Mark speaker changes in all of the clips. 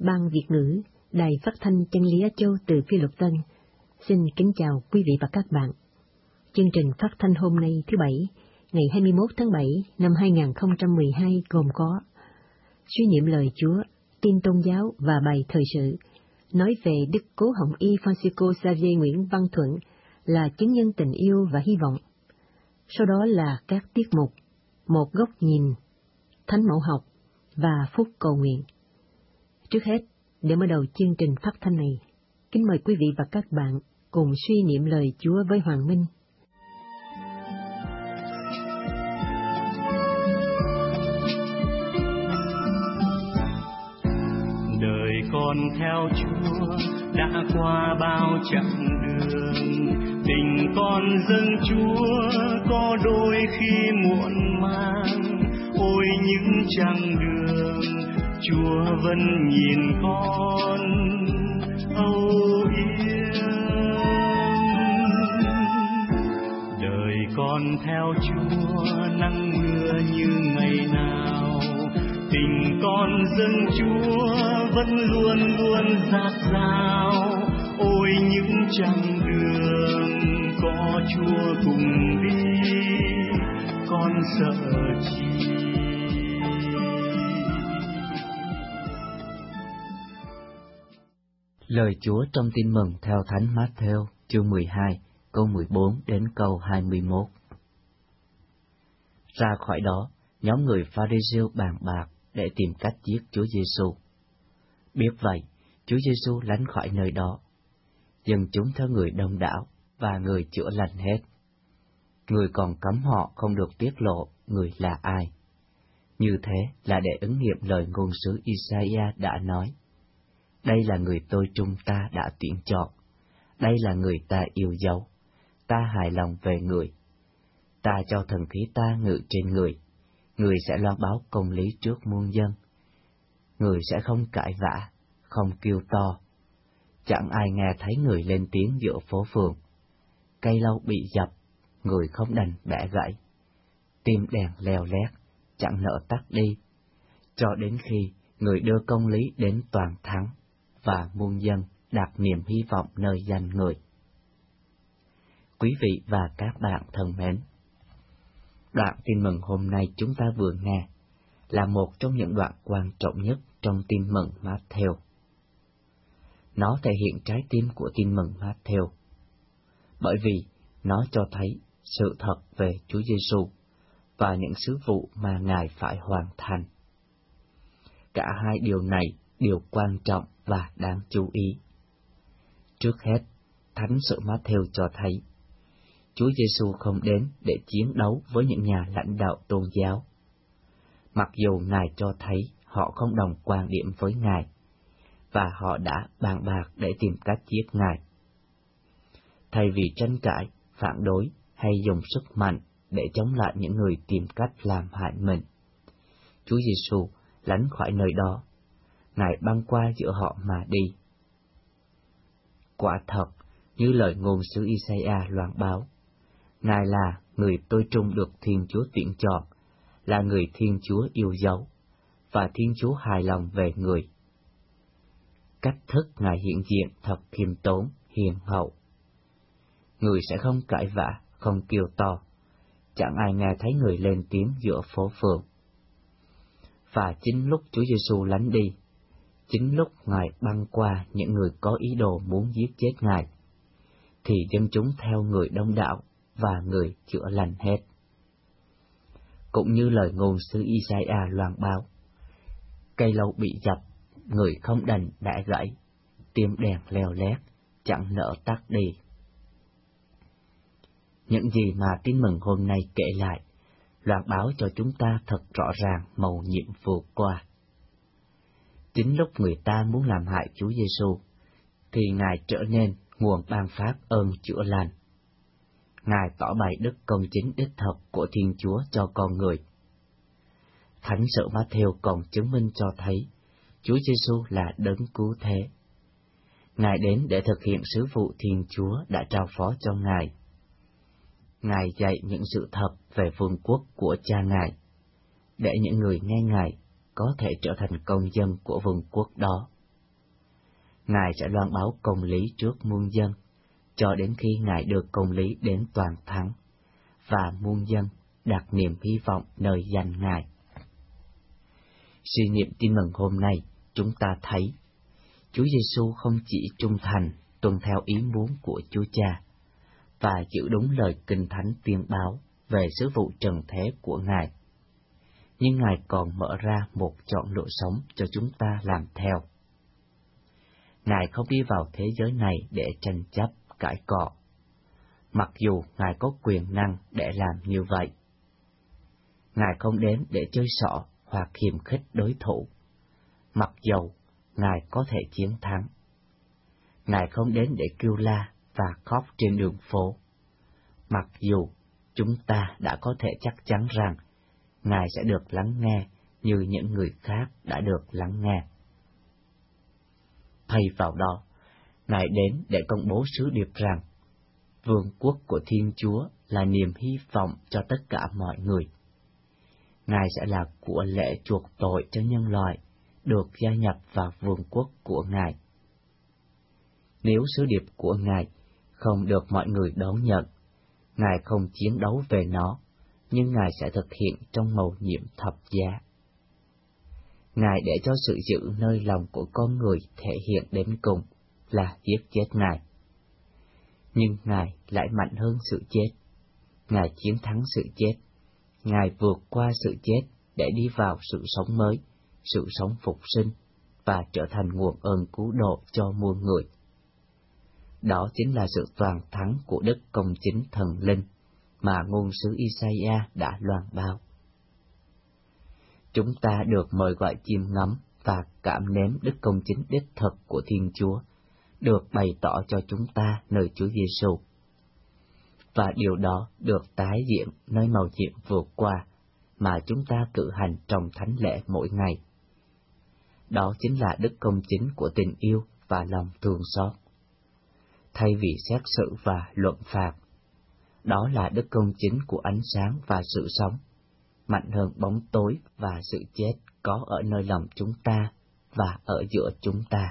Speaker 1: Ban Việt ngữ, Đài Phát thanh Chân lý Á Châu từ Phi Luật Tân, xin kính chào quý vị và các bạn. Chương trình phát thanh hôm nay thứ Bảy, ngày 21 tháng 7 năm 2012 gồm có suy niệm lời Chúa, tin tôn giáo và bài thời sự, nói về Đức Cố Hồng Y Francisco Xavier Nguyễn Văn Thuận là chứng nhân tình yêu và hy vọng. Sau đó là các tiết mục, một góc nhìn, thánh mẫu học và phút cầu nguyện. Trước hết, để mở đầu chương trình phát thanh này, kính mời quý vị và các bạn cùng suy niệm lời Chúa với Hoàng Minh.
Speaker 2: Đời con theo Chúa đã qua bao chặng đường, tình con dâng Chúa có đôi khi muộn màng. Ôi những chặng đường Chúa vẫn nhìn con âu yếm. Đời con theo Chúa nắng mưa như ngày nào, tình con dâng Chúa vẫn luôn luôn dạt dào. Ôi những chặng đường có Chúa cùng đi, con sợ chi.
Speaker 3: Lời Chúa trong Tin mừng theo Thánh Mát-thêu, chương 12, câu 14 đến câu 21. Ra khỏi đó, nhóm người Pha-ri-siêu bàn bạc để tìm cách giết Chúa Giêsu. Biết vậy, Chúa Giêsu lánh khỏi nơi đó. Dân chúng theo người đông đảo và người chữa lành hết. Người còn cấm họ không được tiết lộ người là ai. Như thế là để ứng nghiệm lời ngôn sứ Isaiah đã nói: đây là người tôi trung ta đã tuyển chọn, đây là người ta yêu dấu, ta hài lòng về người. Ta cho thần khí ta ngự trên người, người sẽ loan báo công lý trước muôn dân. Người sẽ không cãi vã, không kêu to. Chẳng ai nghe thấy người lên tiếng giữa phố phường. Cây lâu bị dập, người không đành bẻ gãy. Tim đèn leo lét, chẳng nỡ tắt đi, cho đến khi người đưa công lý đến toàn thắng và muôn dân đặt niềm hy vọng nơi danh người. Quý vị và các bạn thân mến, đoạn tin mừng hôm nay chúng ta vừa nghe là một trong những đoạn quan trọng nhất trong tin mừng Mát-thêu. Nó thể hiện trái tim của tin mừng Mát-thêu, bởi vì nó cho thấy sự thật về Chúa Giêsu và những sứ vụ mà Ngài phải hoàn thành. Cả hai điều này đều quan trọng và đáng chú ý. Trước hết, Thánh sự Mát-thêu cho thấy Chúa Giêsu không đến để chiến đấu với những nhà lãnh đạo tôn giáo. Mặc dù Ngài cho thấy họ không đồng quan điểm với Ngài, và họ đã bàn bạc để tìm cách giết Ngài. Thay vì tranh cãi, phản đối hay dùng sức mạnh để chống lại những người tìm cách làm hại mình, Chúa Giêsu lánh khỏi nơi đó. Ngài băng qua giữa họ mà đi. Quả thật, như lời ngôn sứ Isaiah loan báo, Ngài là người tôi trung được Thiên Chúa tuyển chọn, là người Thiên Chúa yêu dấu, và Thiên Chúa hài lòng về người. Cách thức Ngài hiện diện thật khiêm tốn, hiền hậu. Người sẽ không cãi vã, không kêu to, chẳng ai nghe thấy người lên tiếng giữa phố phường. Và chính lúc Chúa Giêsu lánh đi, chính lúc Ngài băng qua những người có ý đồ muốn giết chết Ngài, thì dân chúng theo người đông đảo và người chữa lành hết. Cũng như lời ngôn sứ Isaiah loan báo, cây lâu bị dập, người không đành bẻ gãy, tim đèn leo lét, chẳng nỡ tắt đi. Những gì mà tin mừng hôm nay kể lại, loan báo cho chúng ta thật rõ ràng mầu nhiệm vừa qua. Chính lúc người ta muốn làm hại Chúa Giêsu, thì Ngài trở nên nguồn ban phát ơn chữa lành. Ngài tỏ bày đức công chính đích thực của Thiên Chúa cho con người. Thánh sự Mát-thêu còn chứng minh cho thấy Chúa Giêsu là đấng cứu thế. Ngài đến để thực hiện sứ vụ Thiên Chúa đã trao phó cho Ngài. Ngài dạy những sự thật về vương quốc của Cha Ngài, để những người nghe Ngài có thể trở thành công dân của vương quốc đó. Ngài sẽ loan báo công lý trước muôn dân, cho đến khi Ngài được công lý đến toàn thắng, và muôn dân đặt niềm hy vọng nơi danh Ngài. Suy niệm tin mừng hôm nay, chúng ta thấy Chúa Giêsu không chỉ trung thành tuân theo ý muốn của Chúa Cha và giữ đúng lời Kinh Thánh tuyên báo về sứ vụ trần thế của Ngài, nhưng Ngài còn mở ra một chọn lựa sống cho chúng ta làm theo. Ngài không đi vào thế giới này để tranh chấp, cãi cọ, mặc dù Ngài có quyền năng để làm như vậy. Ngài không đến để chơi xỏ hoặc khiêu khích đối thủ, mặc dầu Ngài có thể chiến thắng. Ngài không đến để kêu la và khóc trên đường phố, mặc dù chúng ta đã có thể chắc chắn rằng Ngài sẽ được lắng nghe như những người khác đã được lắng nghe. Thay vào đó, Ngài đến để công bố sứ điệp rằng vương quốc của Thiên Chúa là niềm hy vọng cho tất cả mọi người. Ngài sẽ là của lễ chuộc tội cho nhân loại, được gia nhập vào vương quốc của Ngài. Nếu sứ điệp của Ngài không được mọi người đón nhận, Ngài không chiến đấu về nó, nhưng Ngài sẽ thực hiện trong mầu nhiệm thập giá. Ngài để cho sự giữ nơi lòng của con người thể hiện đến cùng là giết chết Ngài. Nhưng Ngài lại mạnh hơn sự chết. Ngài chiến thắng sự chết. Ngài vượt qua sự chết để đi vào sự sống mới, sự sống phục sinh, và trở thành nguồn ơn cứu độ cho muôn người. Đó chính là sự toàn thắng của đức công chính thần linh mà ngôn sứ Isaiah đã loan báo. Chúng ta được mời gọi chiêm ngắm và cảm nếm đức công chính đích thực của Thiên Chúa, được bày tỏ cho chúng ta nơi Chúa Giêsu. Và điều đó được tái diễn nơi mầu nhiệm vượt qua mà chúng ta cử hành trong thánh lễ mỗi ngày. Đó chính là đức công chính của tình yêu và lòng thương xót. Thay vì xét xử và luận phạt, đó là đức công chính của ánh sáng và sự sống, mạnh hơn bóng tối và sự chết có ở nơi lòng chúng ta và ở giữa chúng ta.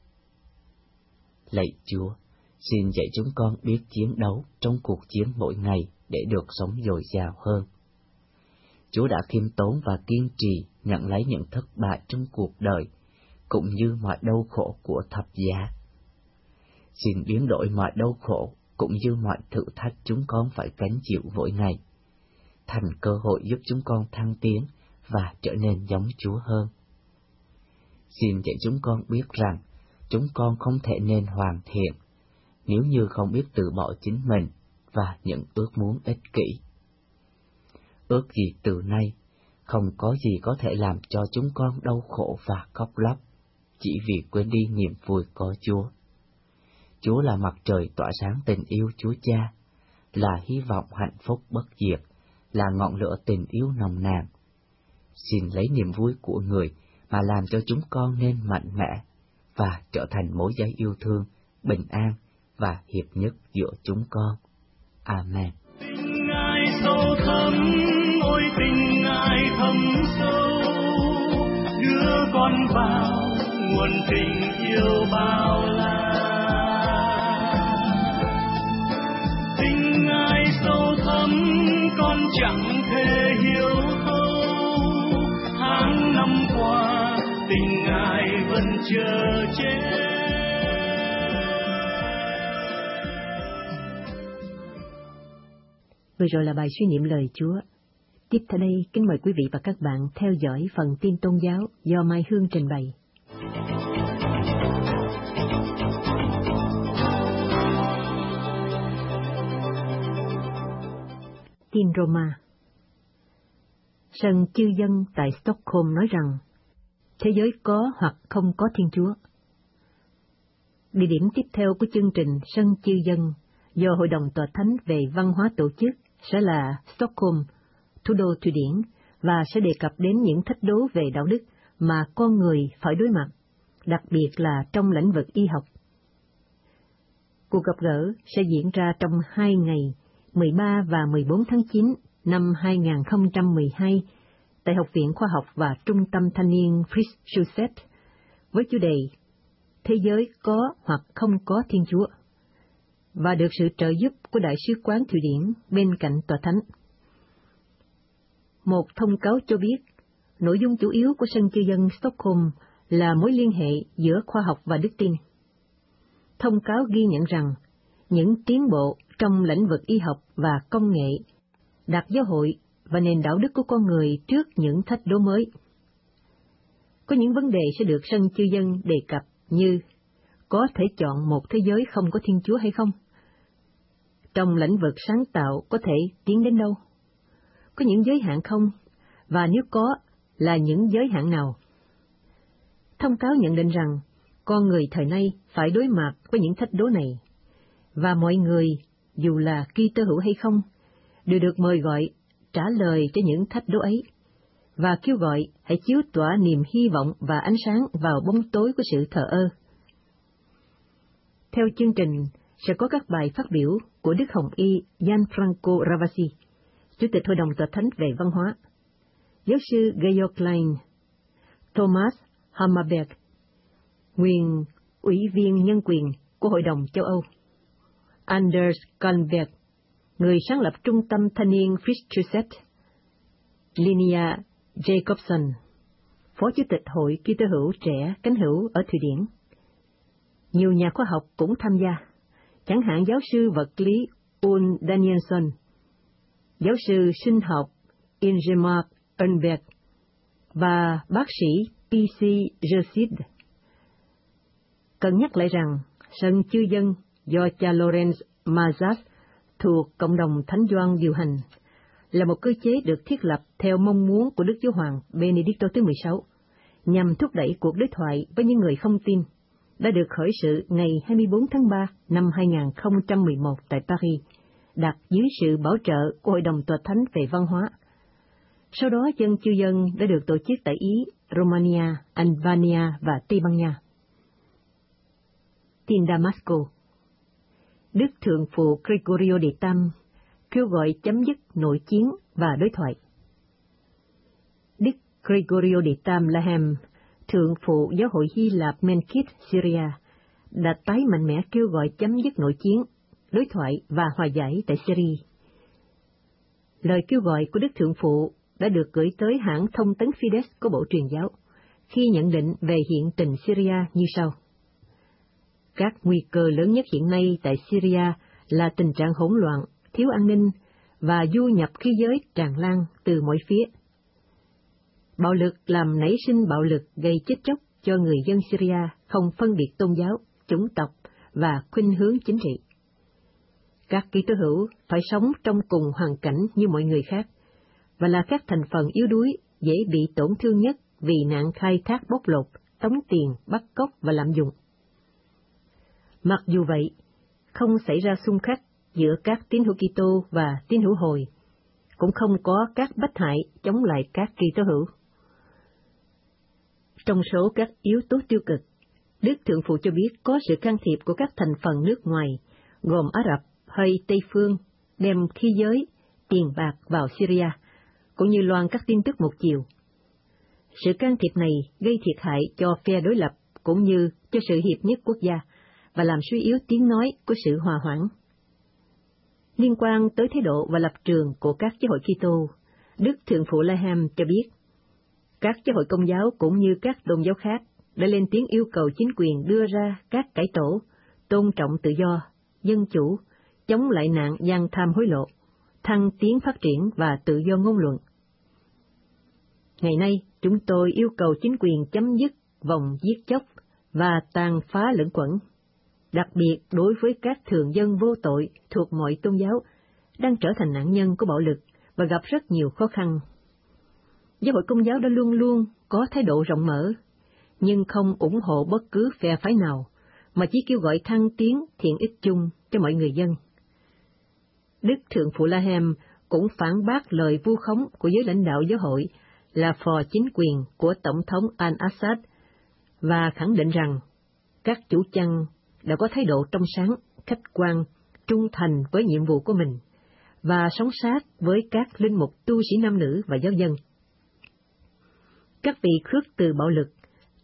Speaker 3: Lạy Chúa, xin dạy chúng con biết chiến đấu trong cuộc chiến mỗi ngày để được sống dồi dào hơn. Chúa đã khiêm tốn và kiên trì nhận lấy những thất bại trong cuộc đời, cũng như mọi đau khổ của thập giá. Xin biến đổi mọi đau khổ cũng như mọi thử thách chúng con phải gánh chịu mỗi ngày, thành cơ hội giúp chúng con thăng tiến và trở nên giống Chúa hơn. Xin dạy chúng con biết rằng chúng con không thể nên hoàn thiện nếu như không biết từ bỏ chính mình và những ước muốn ích kỷ. Ước gì từ nay không có gì có thể làm cho chúng con đau khổ và khóc lóc, chỉ vì quên đi niềm vui có Chúa. Chúa là mặt trời tỏa sáng tình yêu Chúa Cha, là hy vọng hạnh phúc bất diệt, là ngọn lửa tình yêu nồng nàn. Xin lấy niềm vui của người mà làm cho chúng con nên mạnh mẽ và trở thành mối dây yêu thương, bình an và hiệp nhất giữa chúng con. Amen.
Speaker 2: Tình Ngài sâu thẳm, ôi tình Ngài thâm sâu, đưa con vào nguồn tình yêu bao la. Tình Ngài sâu thẳm, con chẳng thể hiểu thấu. Tháng năm qua, tình Ngài vẫn chờ che.
Speaker 1: Vừa rồi là bài suy niệm lời Chúa. Tiếp theo đây, kính mời quý vị và các bạn theo dõi phần tin tôn giáo do Mai Hương trình bày. Tin Roma. Sân chư dân tại Stockholm nói rằng thế giới có hoặc không có Thiên Chúa. Địa điểm tiếp theo của chương trình Sân chư dân do Hội đồng Tòa Thánh về Văn hóa tổ chức sẽ là Stockholm, thủ đô Thụy Điển, và sẽ đề cập đến những thách đố về đạo đức mà con người phải đối mặt, đặc biệt là trong lĩnh vực y học. Cuộc gặp gỡ sẽ diễn ra trong 2 ngày 13 và 14 tháng 9 năm 2012 tại Học viện Khoa học và Trung tâm Thanh niên Fritz Schulze với chủ đề thế giới có hoặc không có Thiên Chúa, và được sự trợ giúp của Đại sứ quán Thụy Điển bên cạnh tòa thánh. Một thông cáo cho biết, nội dung chủ yếu của sân cư dân Stockholm là mối liên hệ giữa khoa học và đức tin. Thông cáo ghi nhận rằng, những tiến bộ trong lĩnh vực y học và công nghệ đặt giáo hội và nền đạo đức của con người trước những thách đố mới. Có những vấn đề sẽ được sân cư dân đề cập như có thể chọn một thế giới không có Thiên Chúa hay không? Trong lĩnh vực sáng tạo có thể tiến đến đâu? Có những giới hạn không? Và nếu có, là những giới hạn nào? Thông cáo nhận định rằng, con người thời nay phải đối mặt với những thách đố này, và mọi người, dù là Kitô hữu hay không, đều được mời gọi trả lời cho những thách đố ấy, và kêu gọi hãy chiếu tỏa niềm hy vọng và ánh sáng vào bóng tối của sự thờ ơ. Theo chương trình, sẽ có các bài phát biểu của Đức Hồng Y Gianfranco Ravasi, Chủ tịch Hội đồng Tòa Thánh về Văn hóa, giáo sư Georg Klein, Thomas Hammarberg, nguyên Ủy viên Nhân quyền của Hội đồng châu Âu, Anders Kalmberg, người sáng lập Trung tâm Thanh niên Frischseth, Linnea Jacobson, Phó Chủ tịch Hội Kitô hữu trẻ cánh hữu ở Thụy Điển. Nhiều nhà khoa học cũng tham gia, chẳng hạn giáo sư vật lý Ulf Danielsson, giáo sư sinh học Ingemar Önberg và bác sĩ P.C. Jersid. Cần nhắc lại rằng, sân chư dân do cha Lorenz Mazas thuộc Cộng đồng Thánh Gioan điều hành là một cơ chế được thiết lập theo mong muốn của Đức Giáo hoàng Benedicto thứ 16, nhằm thúc đẩy cuộc đối thoại với những người không tin, đã được khởi sự ngày 24 tháng 3 năm 2011 tại Paris, đặt dưới sự bảo trợ của Hội đồng Tòa Thánh về Văn hóa. Sau đó, dân chư dân đã được tổ chức tại Ý, Romania, Albania và Tây Ban Nha. Tin Damasco. Đức Thượng phụ Gregorio đệ Tam kêu gọi chấm dứt nội chiến và đối thoại. Đức Gregorio đệ Tam Lahem, Thượng phụ giáo hội Hy Lạp Menkit Syria, đã tái mạnh mẽ kêu gọi chấm dứt nội chiến, đối thoại và hòa giải tại Syria. Lời kêu gọi của Đức Thượng phụ đã được gửi tới hãng thông tấn Fides của Bộ Truyền giáo, khi nhận định về hiện tình Syria như sau. Các nguy cơ lớn nhất hiện nay tại Syria là tình trạng hỗn loạn, thiếu an ninh và du nhập khí giới tràn lan từ mọi phía. Bạo lực làm nảy sinh bạo lực gây chết chóc cho người dân Syria không phân biệt tôn giáo, chủng tộc và khuynh hướng chính trị. Các Kitô hữu phải sống trong cùng hoàn cảnh như mọi người khác, và là các thành phần yếu đuối dễ bị tổn thương nhất vì nạn khai thác bóc lột, tống tiền, bắt cóc và lạm dụng. Mặc dù vậy, không xảy ra xung khắc giữa các tín hữu Kitô và tín hữu Hồi, cũng không có các bách hại chống lại các Kitô hữu. Trong số các yếu tố tiêu cực, Đức Thượng phụ cho biết có sự can thiệp của các thành phần nước ngoài, gồm Ả Rập hay Tây phương, đem khí giới, tiền bạc vào Syria, cũng như loan các tin tức một chiều. Sự can thiệp này gây thiệt hại cho phe đối lập cũng như cho sự hiệp nhất quốc gia và làm suy yếu tiếng nói của sự hòa hoãn. Liên quan tới thái độ và lập trường của các giáo hội Kitô, Đức Thượng phụ Lahem cho biết, các giáo hội Công giáo cũng như các tôn giáo khác đã lên tiếng yêu cầu chính quyền đưa ra các cải tổ, tôn trọng tự do, dân chủ, chống lại nạn gian tham hối lộ, thăng tiến phát triển và tự do ngôn luận. Ngày nay, chúng tôi yêu cầu chính quyền chấm dứt vòng giết chóc và tàn phá lẫn quẩn, đặc biệt đối với các thường dân vô tội thuộc mọi tôn giáo đang trở thành nạn nhân của bạo lực và gặp rất nhiều khó khăn. Giáo hội Công giáo đã luôn luôn có thái độ rộng mở, nhưng không ủng hộ bất cứ phe phái nào, mà chỉ kêu gọi thăng tiến thiện ích chung cho mọi người dân. Đức Thượng phụ Lahem cũng phản bác lời vu khống của giới lãnh đạo giáo hội là phò chính quyền của Tổng thống al-Assad và khẳng định rằng các chủ chăn đã có thái độ trong sáng, khách quan, trung thành với nhiệm vụ của mình và sống sát với các linh mục tu sĩ nam nữ và giáo dân. Các vị khước từ bạo lực,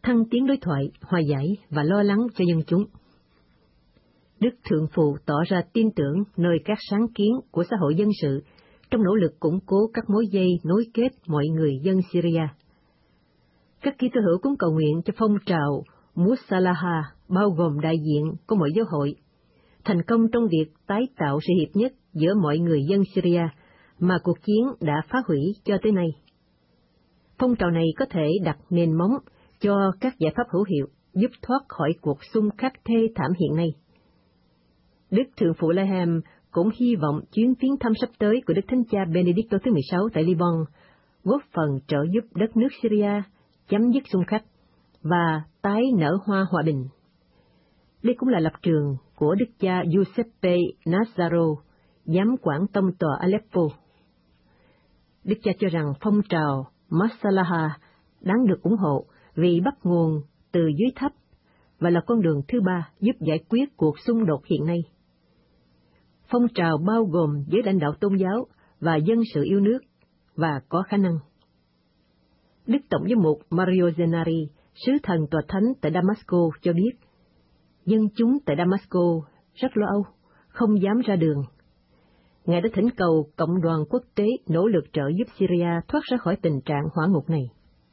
Speaker 1: thăng tiến đối thoại, hòa giải và lo lắng cho dân chúng. Đức Thượng Phụ tỏ ra tin tưởng nơi các sáng kiến của xã hội dân sự trong nỗ lực củng cố các mối dây nối kết mọi người dân Syria. Các Kitô hữu cũng cầu nguyện cho phong trào Musalaha, bao gồm đại diện của mọi giáo hội, thành công trong việc tái tạo sự hiệp nhất giữa mọi người dân Syria mà cuộc chiến đã phá hủy cho tới nay. Phong trào này có thể đặt nền móng cho các giải pháp hữu hiệu giúp thoát khỏi cuộc xung khắc thê thảm hiện nay. Đức Thượng Phụ Lahem cũng hy vọng chuyến viếng thăm sắp tới của Đức Thánh Cha Benedicto thứ 16 tại Liban góp phần trợ giúp đất nước Syria chấm dứt xung khắc và tái nở hoa hòa bình. Đây cũng là lập trường của Đức cha Giuseppe Nazaro, giám quản tông tòa Aleppo. Đức cha cho rằng phong trào Masalaha đáng được ủng hộ vì bắt nguồn từ dưới thấp và là con đường thứ ba giúp giải quyết cuộc xung đột hiện nay. Phong trào bao gồm giới lãnh đạo tôn giáo và dân sự yêu nước và có khả năng. Đức Tổng giám mục Mario Zenari, sứ thần tòa thánh tại Damasco cho biết, dân chúng tại Damasco rất lo âu, không dám ra đường. Ngài đã thỉnh cầu cộng đoàn quốc tế nỗ lực trợ giúp Syria thoát ra khỏi tình trạng hỏa ngục này.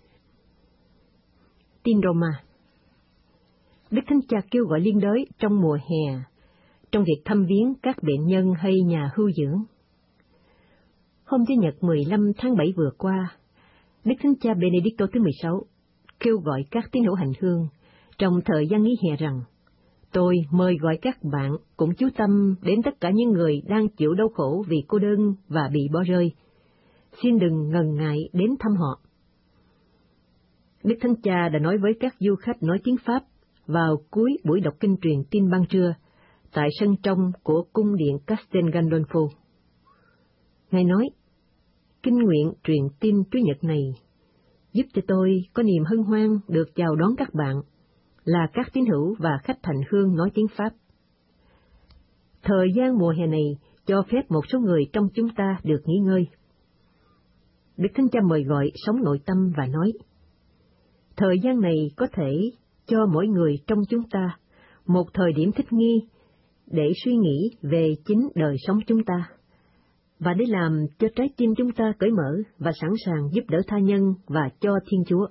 Speaker 1: Tin Roma. Đức Thánh Cha kêu gọi liên đới trong mùa hè, trong việc thăm viếng các bệnh nhân hay nhà hưu dưỡng. Hôm Chủ nhật 15 tháng 7 vừa qua, Đức Thánh Cha Benedicto thứ 16 kêu gọi các tín hữu hành hương trong thời gian nghỉ hè rằng, tôi mời gọi các bạn cũng chú tâm đến tất cả những người đang chịu đau khổ vì cô đơn và bị bỏ rơi. Xin đừng ngần ngại đến thăm họ. Đức Thánh Cha đã nói với các du khách nói tiếng Pháp vào cuối buổi đọc kinh truyền tin ban trưa tại sân trong của cung điện Castel Gandolfo. Ngài nói, kinh nguyện truyền tin Chủ nhật này giúp cho tôi có niềm hân hoan được chào đón các bạn, là các tín hữu và khách hành hương nói tiếng Pháp. Thời gian mùa hè này cho phép một số người trong chúng ta được nghỉ ngơi. Đức Thánh Cha mời gọi sống nội tâm và nói, thời gian này có thể cho mỗi người trong chúng ta một thời điểm thích nghi để suy nghĩ về chính đời sống chúng ta, và để làm cho trái tim chúng ta cởi mở và sẵn sàng giúp đỡ tha nhân và cho Thiên Chúa.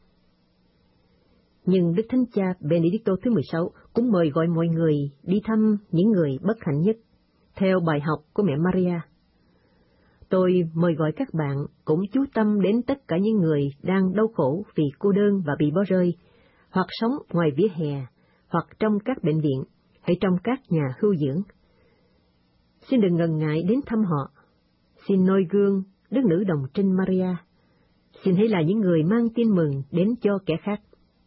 Speaker 1: Nhưng Đức Thánh Cha Benedicto thứ 16 cũng mời gọi mọi người đi thăm những người bất hạnh nhất, theo bài học của mẹ Maria. Tôi mời gọi các bạn cũng chú tâm đến tất cả những người đang đau khổ vì cô đơn và bị bỏ rơi, hoặc sống ngoài vỉa hè, hoặc trong các bệnh viện, hay trong các nhà hưu dưỡng. Xin đừng ngần ngại đến thăm họ. Xin noi gương Đức Nữ Đồng Trinh Maria. Xin hãy là những người mang tin mừng đến cho kẻ khác.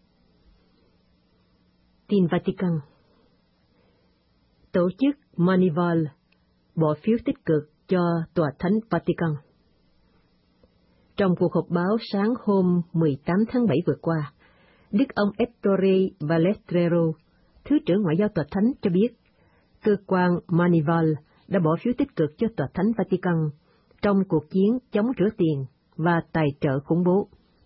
Speaker 1: Tin Vatican. Tổ chức Manival bỏ phiếu tích cực cho Tòa Thánh Vatican. Trong cuộc họp báo sáng hôm 18 tháng 7 vừa qua, Đức ông Ettore Balestrero, Thứ trưởng Ngoại giao Tòa Thánh cho biết, cơ quan Manival đã bỏ phiếu tích cực cho Tòa Thánh Vatican trong cuộc chiến chống rửa tiền và tài trợ khủng bố.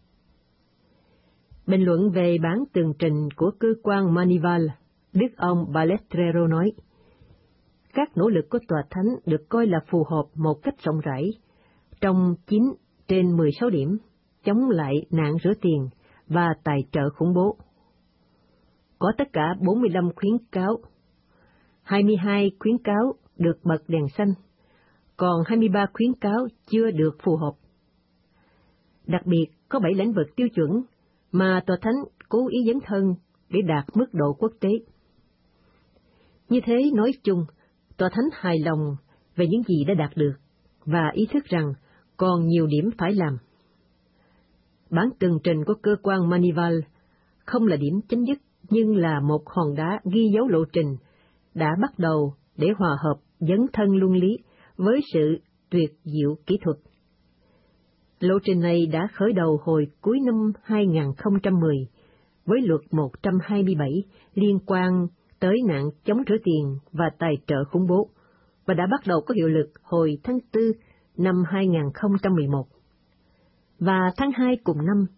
Speaker 1: Bình luận về bản tường trình của cơ quan Manival, Đức ông Balestrero nói, các nỗ lực của Tòa Thánh được coi là phù hợp một cách rộng rãi trong 9 trên 16 điểm chống lại nạn rửa tiền và tài trợ khủng bố. Có tất cả 45 khuyến cáo, 22 khuyến cáo được bật đèn xanh, còn 23 khuyến cáo chưa được phù hợp. Đặc biệt, có 7 lĩnh vực tiêu chuẩn mà Tòa Thánh cố ý dấn thân để đạt mức độ quốc tế. Như thế, nói chung, Tòa Thánh hài lòng về những gì đã đạt được và ý thức rằng còn nhiều điểm phải làm. Bản tường trình của cơ quan Manival không là điểm chấm dứt, nhưng là một hòn đá ghi dấu lộ trình đã bắt đầu để hòa hợp dấn thân luân lý với sự tuyệt diệu kỹ thuật. Lộ trình này đã khởi đầu hồi cuối năm 2010 với luật 127 liên quan tới nạn chống rửa tiền và tài trợ khủng bố, và đã bắt đầu có hiệu lực hồi tháng 4 năm 2011. Và tháng 2 cùng năm,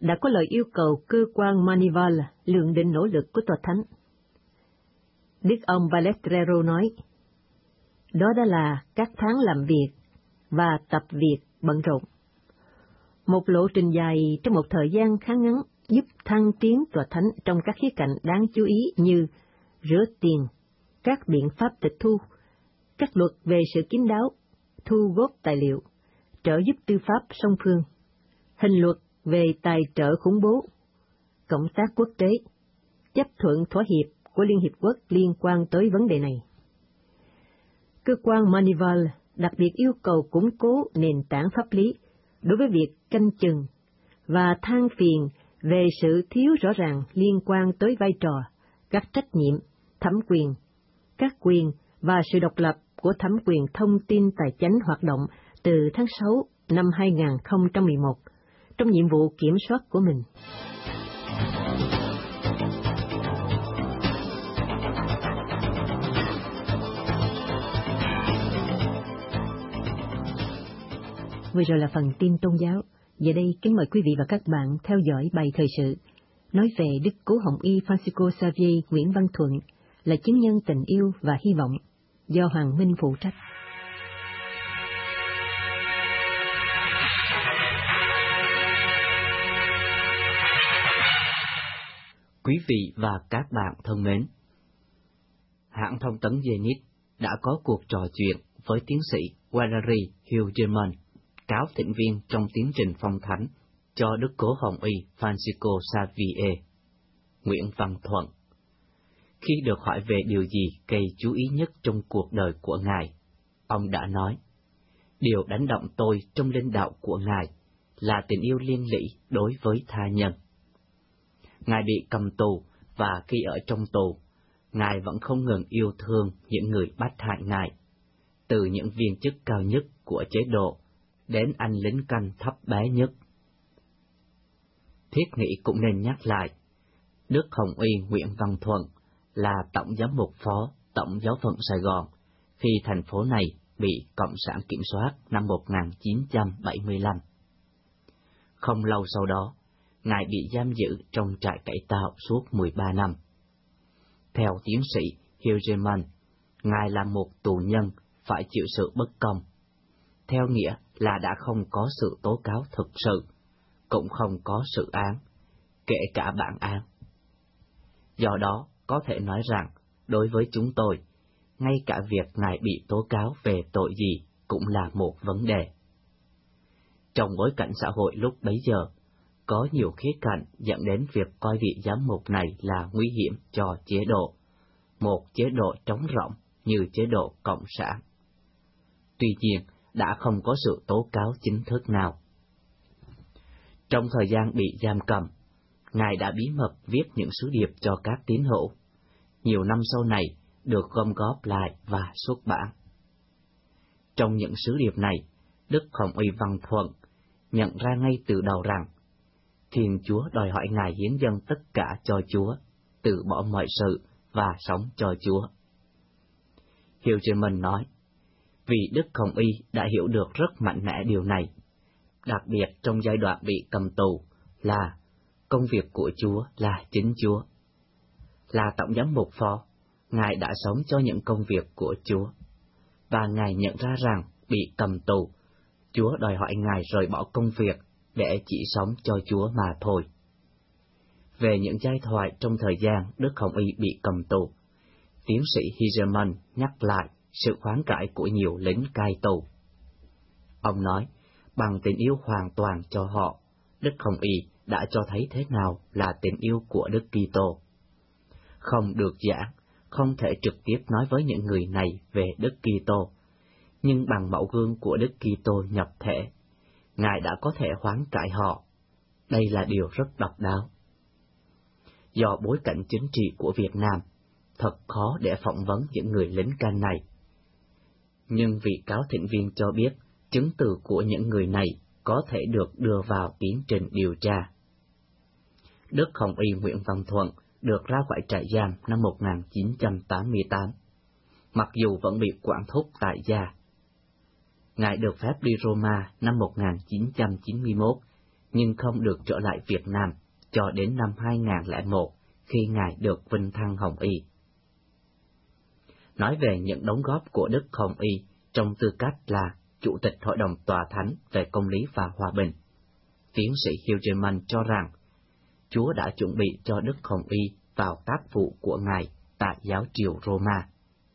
Speaker 1: đã có lời yêu cầu cơ quan Manival lượng định nỗ lực của Tòa Thánh. Đức ông Balestrero nói, đó đã là các tháng làm việc và tập việc bận rộn. Một lộ trình dài trong một thời gian khá ngắn giúp thăng tiến Tòa Thánh trong các khía cạnh đáng chú ý như rửa tiền, các biện pháp tịch thu, các luật về sự kín đáo, thu góp tài liệu, trợ giúp tư pháp song phương, hình luật về tài trợ khủng bố, cộng tác quốc tế, chấp thuận thỏa hiệp của Liên Hiệp Quốc liên quan tới vấn đề này. Cơ quan Manival đặc biệt yêu cầu củng cố nền tảng pháp lý đối với việc canh chừng và than phiền về sự thiếu rõ ràng liên quan tới vai trò, các trách nhiệm, thẩm quyền, các quyền và sự độc lập của thẩm quyền thông tin tài chánh hoạt động từ tháng 6 năm 2011 trong nhiệm vụ kiểm soát của mình. Vừa rồi là phần tin tôn giáo. Giờ đây kính mời quý vị và các bạn theo dõi bài thời sự nói về Đức Cố Hồng Y Francisco Xavier Nguyễn Văn Thuận là chứng nhân tình yêu và hy vọng, do Hoàng Minh phụ trách.
Speaker 3: Quý vị và các bạn thân mến, hãng thông tấn Zenit đã có cuộc trò chuyện với tiến sĩ Valery Hugerman, cáo thỉnh viên trong tiến trình phong thánh cho Đức Cố Hồng Y Francisco Xavier Nguyễn Văn Thuận. Khi được hỏi về điều gì gây chú ý nhất trong cuộc đời của Ngài, ông đã nói, điều đánh động tôi trong linh đạo của Ngài là tình yêu liên lỉ đối với tha nhân. Ngài bị cầm tù và khi ở trong tù, Ngài vẫn không ngừng yêu thương những người bắt hại Ngài, từ những viên chức cao nhất của chế độ đến anh lính canh thấp bé nhất. Thiết nghĩ cũng nên nhắc lại, Đức Hồng Y Nguyễn Văn Thuận là Tổng giám mục phó Tổng giáo phận Sài Gòn khi thành phố này bị Cộng sản kiểm soát năm 1975. Không lâu sau đó, Ngài bị giam giữ trong trại cải tạo suốt 13 năm. Theo tiến sĩ Hugerman, Ngài là một tù nhân phải chịu sự bất công, theo nghĩa là đã không có sự tố cáo thực sự, cũng không có sự án, kể cả bản án. Do đó, có thể nói rằng, đối với chúng tôi, ngay cả việc Ngài bị tố cáo về tội gì cũng là một vấn đề. Trong bối cảnh xã hội lúc bấy giờ, có nhiều khía cạnh dẫn đến việc coi vị giám mục này là nguy hiểm cho chế độ, một chế độ trống rỗng như chế độ Cộng sản. Tuy nhiên, đã không có sự tố cáo chính thức nào. Trong thời gian bị giam cầm, Ngài đã bí mật viết những sứ điệp cho các tín hữu. Nhiều năm sau này được gom góp lại và xuất bản. Trong những sứ điệp này, Đức Hồng Y Văn Thuận nhận ra ngay từ đầu rằng Thiên Chúa đòi hỏi Ngài hiến dâng tất cả cho Chúa, từ bỏ mọi sự và sống cho Chúa. Hugerman nói, vì Đức Hồng Y đã hiểu được rất mạnh mẽ điều này, đặc biệt trong giai đoạn bị cầm tù, là công việc của Chúa là chính Chúa. Là Tổng giám mục phó, Ngài đã sống cho những công việc của Chúa, và Ngài nhận ra rằng bị cầm tù, Chúa đòi hỏi Ngài rời bỏ công việc để chỉ sống cho Chúa mà thôi. Về những giai thoại trong thời gian Đức Hồng Y bị cầm tù, tiến sĩ Hugerman nhắc lại sự khoáng cải của nhiều lính cai tù. Ông nói, bằng tình yêu hoàn toàn cho họ, Đức Hồng Y đã cho thấy thế nào là tình yêu của Đức Kitô. Không được giảng, không thể trực tiếp nói với những người này về Đức Kitô, nhưng bằng mẫu gương của Đức Kitô nhập thể, Ngài đã có thể hoán cải họ. Đây là điều rất độc đáo. Do bối cảnh chính trị của Việt Nam, thật khó để phỏng vấn những người lính canh này. Nhưng vị cáo thỉnh viên cho biết, chứng từ của những người này có thể được đưa vào tiến trình điều tra. Đức Hồng Y Nguyễn Văn Thuận được ra khỏi trại giam năm 1988, mặc dù vẫn bị quản thúc tại gia. Ngài được phép đi Roma năm 1991 nhưng không được trở lại Việt Nam cho đến năm 2001 khi Ngài được vinh thăng Hồng Y. Nói về những đóng góp của Đức Hồng Y trong tư cách là Chủ tịch Hội đồng Tòa Thánh về Công lý và Hòa bình, tiến sĩ Hildman cho rằng Chúa đã chuẩn bị cho Đức Hồng Y vào tác vụ của Ngài tại giáo triều Roma.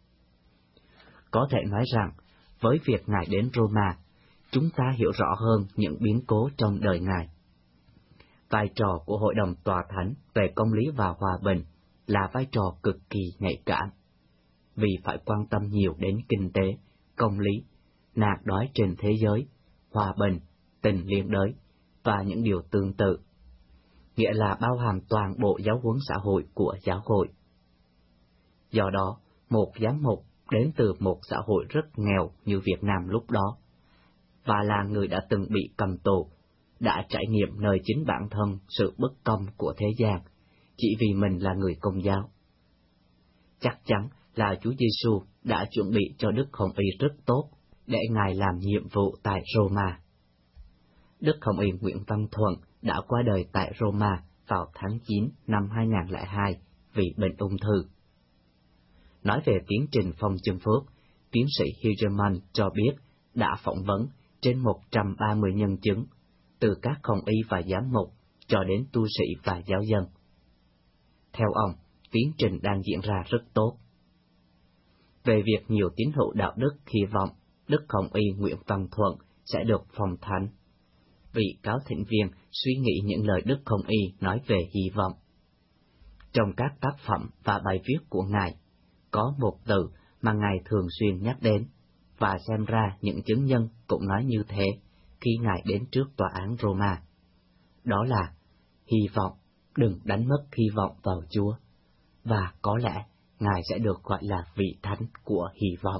Speaker 3: Có thể nói rằng, với việc Ngài đến Roma, chúng ta hiểu rõ hơn những biến cố trong đời Ngài. Vai trò của Hội đồng Tòa Thánh về Công lý và Hòa bình là vai trò cực kỳ nhạy cảm, vì phải quan tâm nhiều đến kinh tế, công lý, nạn đói trên thế giới, hòa bình, tình liên đới và những điều tương tự, nghĩa là bao hàm toàn bộ giáo huấn xã hội của giáo hội. Do đó, một giám mục đến từ một xã hội rất nghèo như Việt Nam lúc đó, và là người đã từng bị cầm tù, đã trải nghiệm nơi chính bản thân sự bất công của thế gian, chỉ vì mình là người Công giáo. Chắc chắn là Chúa Giêsu đã chuẩn bị cho Đức Hồng Y rất tốt để Ngài làm nhiệm vụ tại Roma. Đức Hồng Y Nguyễn Văn Thuận đã qua đời tại Roma vào tháng 9 năm 2002 vì bệnh ung thư. Nói về tiến trình phong chân phước, tiến sĩ Hildman cho biết đã phỏng vấn trên 130 nhân chứng, từ các Hồng Y và giám mục cho đến tu sĩ và giáo dân. Theo ông, tiến trình đang diễn ra rất tốt. Về việc nhiều tín hữu đạo đức hy vọng Đức Hồng Y Nguyễn Văn Thuận sẽ được phong thánh, vị cáo thỉnh viên suy nghĩ những lời Đức Hồng Y nói về hy vọng. Trong các tác phẩm và bài viết của Ngài, có một từ mà Ngài thường xuyên nhắc đến, và xem ra những chứng nhân cũng nói như thế khi Ngài đến trước tòa án Roma. Đó là hy vọng, đừng đánh mất hy vọng vào Chúa, và có lẽ Ngài sẽ được gọi là vị thánh của hy vọng.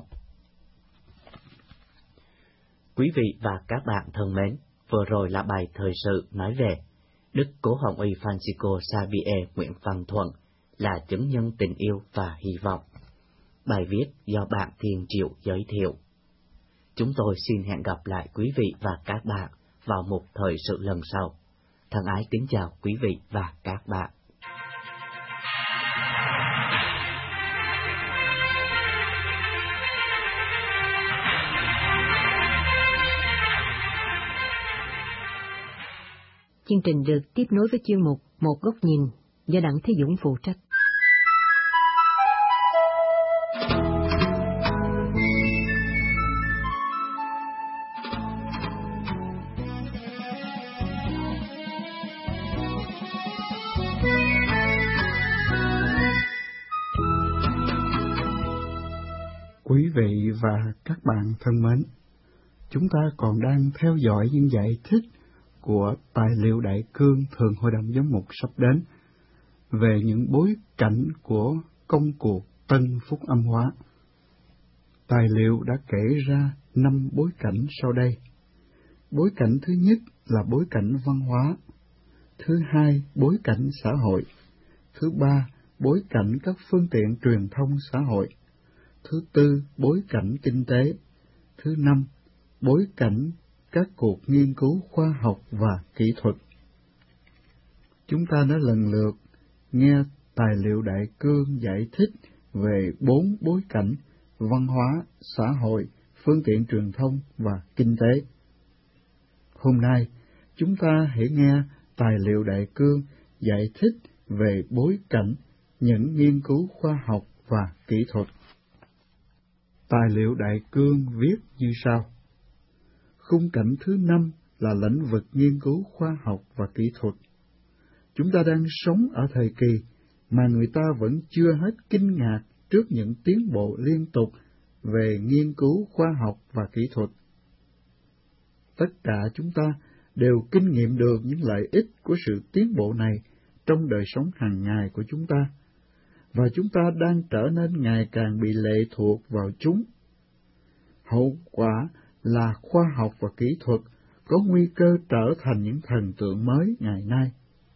Speaker 3: Quý vị và các bạn thân mến, vừa rồi là bài thời sự nói về Đức Cố Hồng Y Francisco Xavier Nguyễn Văn Thuận là chứng nhân tình yêu và hy vọng. Bài viết do bạn Thiên Triệu giới thiệu. Chúng tôi xin hẹn gặp lại quý vị và các bạn vào một thời sự lần sau. Thân ái kính chào quý vị và các bạn.
Speaker 1: Chương trình được tiếp nối với chuyên mục Một Góc Nhìn do Đặng Thế Dũng phụ trách.
Speaker 4: Quý vị và các bạn thân mến, chúng ta còn đang theo dõi những giải thích của tài liệu Đại Cương Thường Hội đồng Giám mục sắp đến về những bối cảnh của công cuộc Tân Phúc Âm Hóa. Tài liệu đã kể ra 5 bối cảnh sau đây. Bối cảnh thứ nhất là bối cảnh văn hóa, thứ hai bối cảnh xã hội, thứ ba bối cảnh các phương tiện truyền thông xã hội, thứ tư bối cảnh kinh tế, thứ năm bối cảnh các cuộc nghiên cứu khoa học và kỹ thuật. Chúng ta đã lần lượt nghe tài liệu Đại Cương giải thích về 4 bối cảnh: văn hóa, xã hội, phương tiện truyền thông và kinh tế. Hôm nay, chúng ta hãy nghe tài liệu Đại Cương giải thích về bối cảnh những nghiên cứu khoa học và kỹ thuật. Tài liệu Đại Cương viết như sau. Khung cảnh thứ 5 là lĩnh vực nghiên cứu khoa học và kỹ thuật. Chúng ta đang sống ở thời kỳ mà người ta vẫn chưa hết kinh ngạc trước những tiến bộ liên tục về nghiên cứu khoa học và kỹ thuật. Tất cả chúng ta đều kinh nghiệm được những lợi ích của sự tiến bộ này trong đời sống hàng ngày của chúng ta, và chúng ta đang trở nên ngày càng bị lệ thuộc vào chúng. Hậu quả là khoa học và kỹ thuật có nguy cơ trở thành những thần tượng mới ngày nay.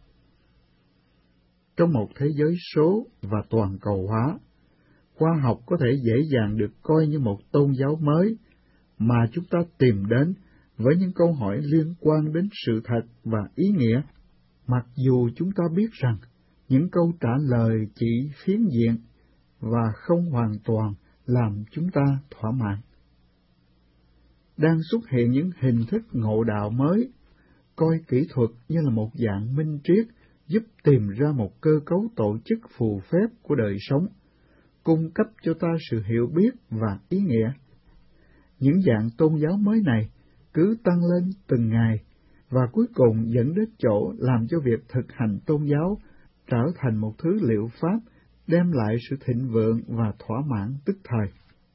Speaker 4: Trong một thế giới số và toàn cầu hóa, khoa học có thể dễ dàng được coi như một tôn giáo mới mà chúng ta tìm đến với những câu hỏi liên quan đến sự thật và ý nghĩa, mặc dù chúng ta biết rằng những câu trả lời chỉ phiến diện và không hoàn toàn làm chúng ta thỏa mãn. Đang xuất hiện những hình thức ngộ đạo mới, coi kỹ thuật như là một dạng minh triết giúp tìm ra một cơ cấu tổ chức phù phép của đời sống, cung cấp cho ta sự hiểu biết và ý nghĩa. Những dạng tôn giáo mới này cứ tăng lên từng ngày, và cuối cùng dẫn đến chỗ làm cho việc thực hành tôn giáo trở thành một thứ liệu pháp đem lại sự thịnh vượng và thỏa mãn tức thời.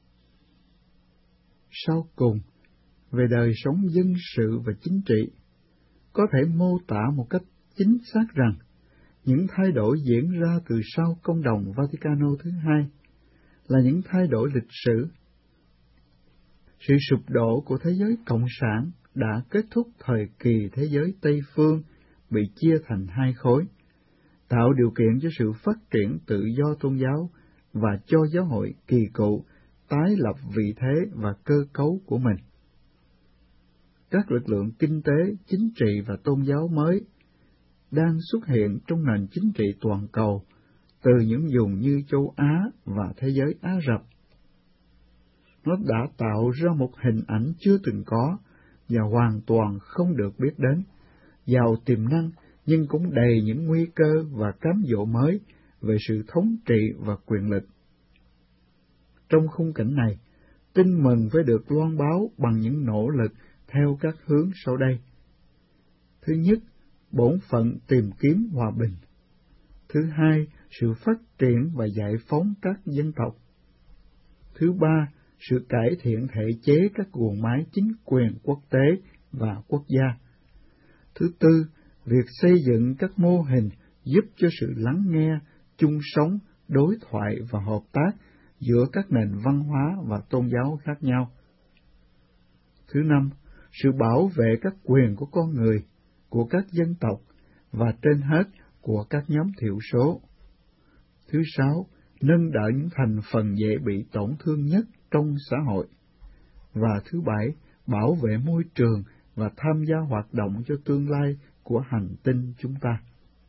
Speaker 4: Sau cùng, về đời sống dân sự và chính trị, có thể mô tả một cách chính xác rằng những thay đổi diễn ra từ sau Công đồng Vaticano thứ hai là những thay đổi lịch sử. Sự sụp đổ của thế giới cộng sản đã kết thúc thời kỳ thế giới Tây phương bị chia thành hai khối, tạo điều kiện cho sự phát triển tự do tôn giáo và cho giáo hội kỳ cựu tái lập vị thế và cơ cấu của mình. Các lực lượng kinh tế, chính trị và tôn giáo mới đang xuất hiện trong nền chính trị toàn cầu từ những vùng như châu Á và thế giới Á Rập. Nó đã tạo ra một hình ảnh chưa từng có và hoàn toàn không được biết đến, giàu tiềm năng nhưng cũng đầy những nguy cơ và cám dỗ mới về sự thống trị và quyền lực. Trong khung cảnh này, tin mừng phải được loan báo bằng những nỗ lực theo các hướng sau đây. Thứ nhất, bổn phận tìm kiếm hòa bình. Thứ hai, sự phát triển và giải phóng các dân tộc. Thứ ba, sự cải thiện thể chế các guồng máy chính quyền quốc tế và quốc gia. Thứ tư, việc xây dựng các mô hình giúp cho sự lắng nghe, chung sống, đối thoại và hợp tác giữa các nền văn hóa và tôn giáo khác nhau. Thứ năm, sự bảo vệ các quyền của con người, của các dân tộc và trên hết của các nhóm thiểu số. Thứ sáu, nâng đỡ những thành phần dễ bị tổn thương nhất trong xã hội. Và thứ bảy, bảo vệ môi trường và tham gia hoạt động cho tương lai của hành tinh chúng ta.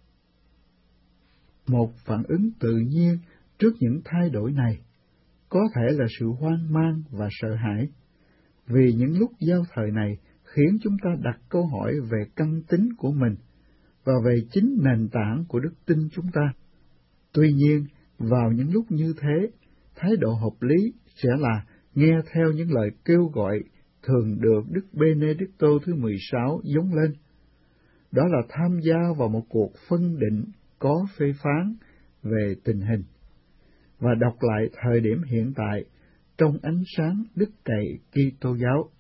Speaker 4: Một phản ứng tự nhiên trước những thay đổi này có thể là sự hoang mang và sợ hãi, vì những lúc giao thời này khiến chúng ta đặt câu hỏi về căn tính của mình và về chính nền tảng của đức tin chúng ta. Tuy nhiên, vào những lúc như thế, thái độ hợp lý sẽ là nghe theo những lời kêu gọi thường được Đức Benedicto thứ 16 giống lên. Đó là tham gia vào một cuộc phân định có phê phán về tình hình, và đọc lại thời điểm hiện tại trong ánh sáng đức cậy Kitô giáo.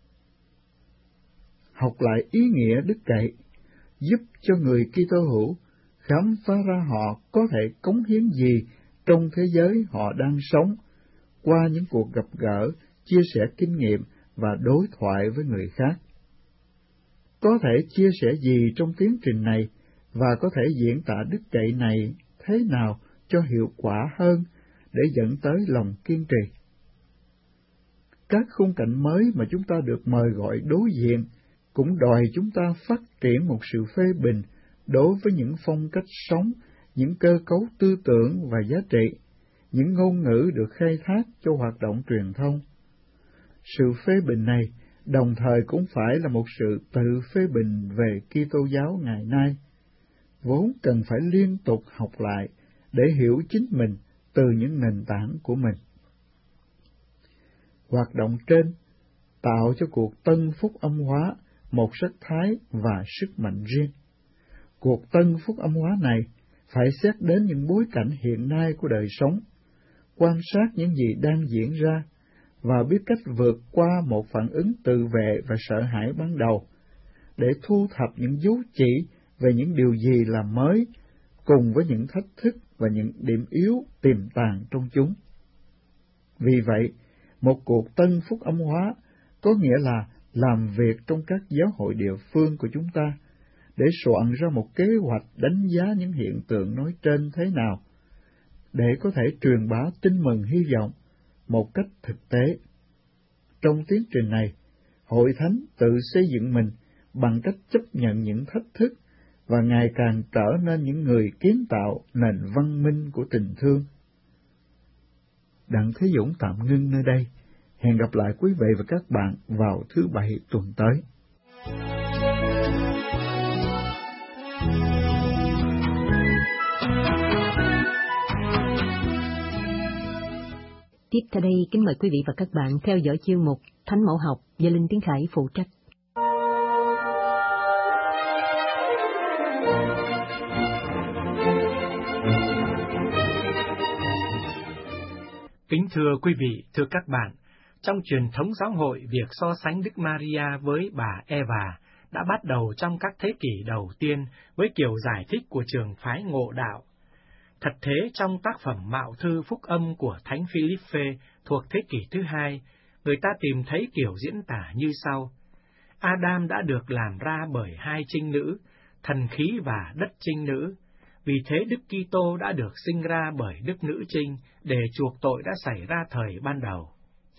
Speaker 4: Học lại ý nghĩa đức cậy, giúp cho người Kitô hữu khám phá ra họ có thể cống hiến gì trong thế giới họ đang sống qua những cuộc gặp gỡ, chia sẻ kinh nghiệm và đối thoại với người khác. Có thể chia sẻ gì trong tiến trình này và có thể diễn tả đức cậy này thế nào cho hiệu quả hơn để dẫn tới lòng kiên trì. Các khung cảnh mới mà chúng ta được mời gọi đối diện cũng đòi chúng ta phát triển một sự phê bình đối với những phong cách sống, những cơ cấu tư tưởng và giá trị, những ngôn ngữ được khai thác cho hoạt động truyền thông. Sự phê bình này đồng thời cũng phải là một sự tự phê bình về Kitô giáo ngày nay, vốn cần phải liên tục học lại để hiểu chính mình từ những nền tảng của mình. Hoạt động trên tạo cho cuộc tân phúc âm hóa một sắc thái và sức mạnh riêng. Cuộc tân phúc âm hóa này phải xét đến những bối cảnh hiện nay của đời sống, quan sát những gì đang diễn ra, và biết cách vượt qua một phản ứng tự vệ và sợ hãi ban đầu, để thu thập những dấu chỉ về những điều gì là mới, cùng với những thách thức và những điểm yếu tiềm tàng trong chúng. Vì vậy, một cuộc tân phúc âm hóa có nghĩa là làm việc trong các giáo hội địa phương của chúng ta, để soạn ra một kế hoạch đánh giá những hiện tượng nói trên thế nào, để có thể truyền bá tin mừng hy vọng một cách thực tế. Trong tiến trình này, Hội thánh tự xây dựng mình bằng cách chấp nhận những thách thức và ngày càng trở nên những người kiến tạo nền văn minh của tình thương. Đặng Thế Dũng tạm ngưng nơi đây. Hẹn gặp lại quý vị và các bạn vào thứ Bảy tuần tới.
Speaker 1: Tiếp theo đây, kính mời quý vị và các bạn theo dõi chuyên mục Thánh Mẫu Học do Linh Tiến Khải phụ trách.
Speaker 5: Kính thưa quý vị, thưa các bạn, trong truyền thống giáo hội, việc so sánh Đức Maria với bà Eva đã bắt đầu trong các thế kỷ đầu tiên với kiểu giải thích của trường phái Ngộ Đạo. Thật thế, trong tác phẩm Mạo thư Phúc âm của Thánh Philippe thuộc thế kỷ thứ hai, người ta tìm thấy kiểu diễn tả như sau: Adam đã được làm ra bởi hai trinh nữ, thần khí và đất trinh nữ. Vì thế Đức Kitô đã được sinh ra bởi Đức Nữ Trinh để chuộc tội đã xảy ra thời ban đầu.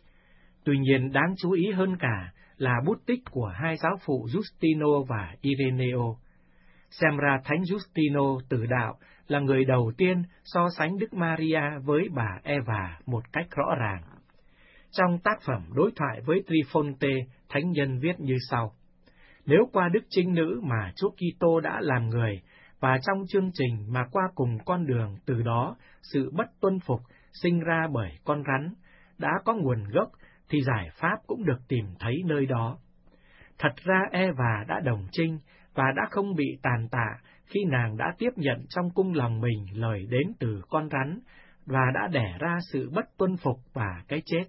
Speaker 5: Tuy nhiên, đáng chú ý hơn cả là bút tích của hai giáo phụ Justino và Ireneo. Xem ra Thánh Justino Tử Đạo là người đầu tiên so sánh Đức Maria với bà Eva một cách rõ ràng. Trong tác phẩm Đối thoại với Trifonte, Thánh nhân viết như sau: Nếu qua Đức Trinh Nữ mà Chúa Kitô đã làm người, và trong chương trình mà qua cùng con đường từ đó sự bất tuân phục sinh ra bởi con rắn đã có nguồn gốc, thì giải pháp cũng được tìm thấy nơi đó. Thật ra Eva đã đồng trinh và đã không bị tàn tạ khi nàng đã tiếp nhận trong cung lòng mình lời đến từ con rắn và đã đẻ ra sự bất tuân phục và cái chết.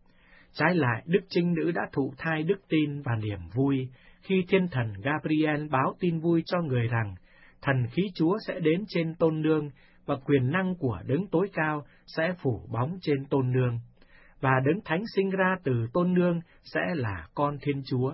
Speaker 5: Trái lại, Đức Trinh Nữ đã thụ thai đức tin và niềm vui khi thiên thần Gabriel báo tin vui cho người rằng thần khí Chúa sẽ đến trên Tôn Nương và quyền năng của Đấng Tối Cao sẽ phủ bóng trên Tôn Nương, và Đấng Thánh sinh ra từ Tôn Nương sẽ là con Thiên Chúa.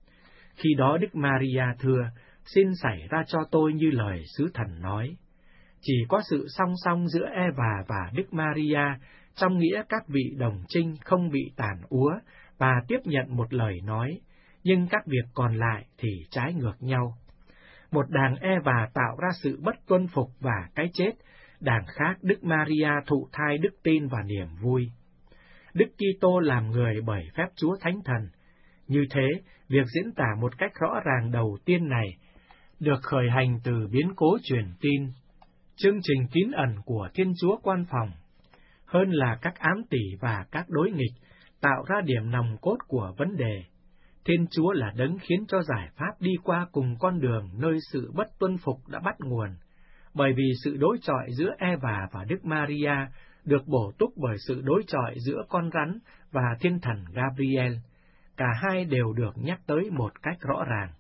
Speaker 5: Khi đó Đức Maria thưa: Xin xảy ra cho tôi như lời sứ thần nói. Chỉ có sự song song giữa Eva và Đức Maria, trong nghĩa các vị đồng trinh không bị tàn úa và tiếp nhận một lời nói, nhưng các việc còn lại thì trái ngược nhau. Một đảng Eva tạo ra sự bất tuân phục và cái chết, đảng khác Đức Maria thụ thai đức tin và niềm vui. Đức Kitô làm người bởi phép Chúa Thánh Thần. Như thế, việc diễn tả một cách rõ ràng đầu tiên này được khởi hành từ biến cố truyền tin, chương trình tín ẩn của Thiên Chúa quan phòng, hơn là các ám tỉ và các đối nghịch tạo ra điểm nòng cốt của vấn đề. Thiên Chúa là đấng khiến cho giải pháp đi qua cùng con đường nơi sự bất tuân phục đã bắt nguồn, bởi vì sự đối chọi giữa Eva và Đức Maria được bổ túc bởi sự đối chọi giữa con rắn và thiên thần Gabriel. Cả hai đều được nhắc tới một cách rõ ràng.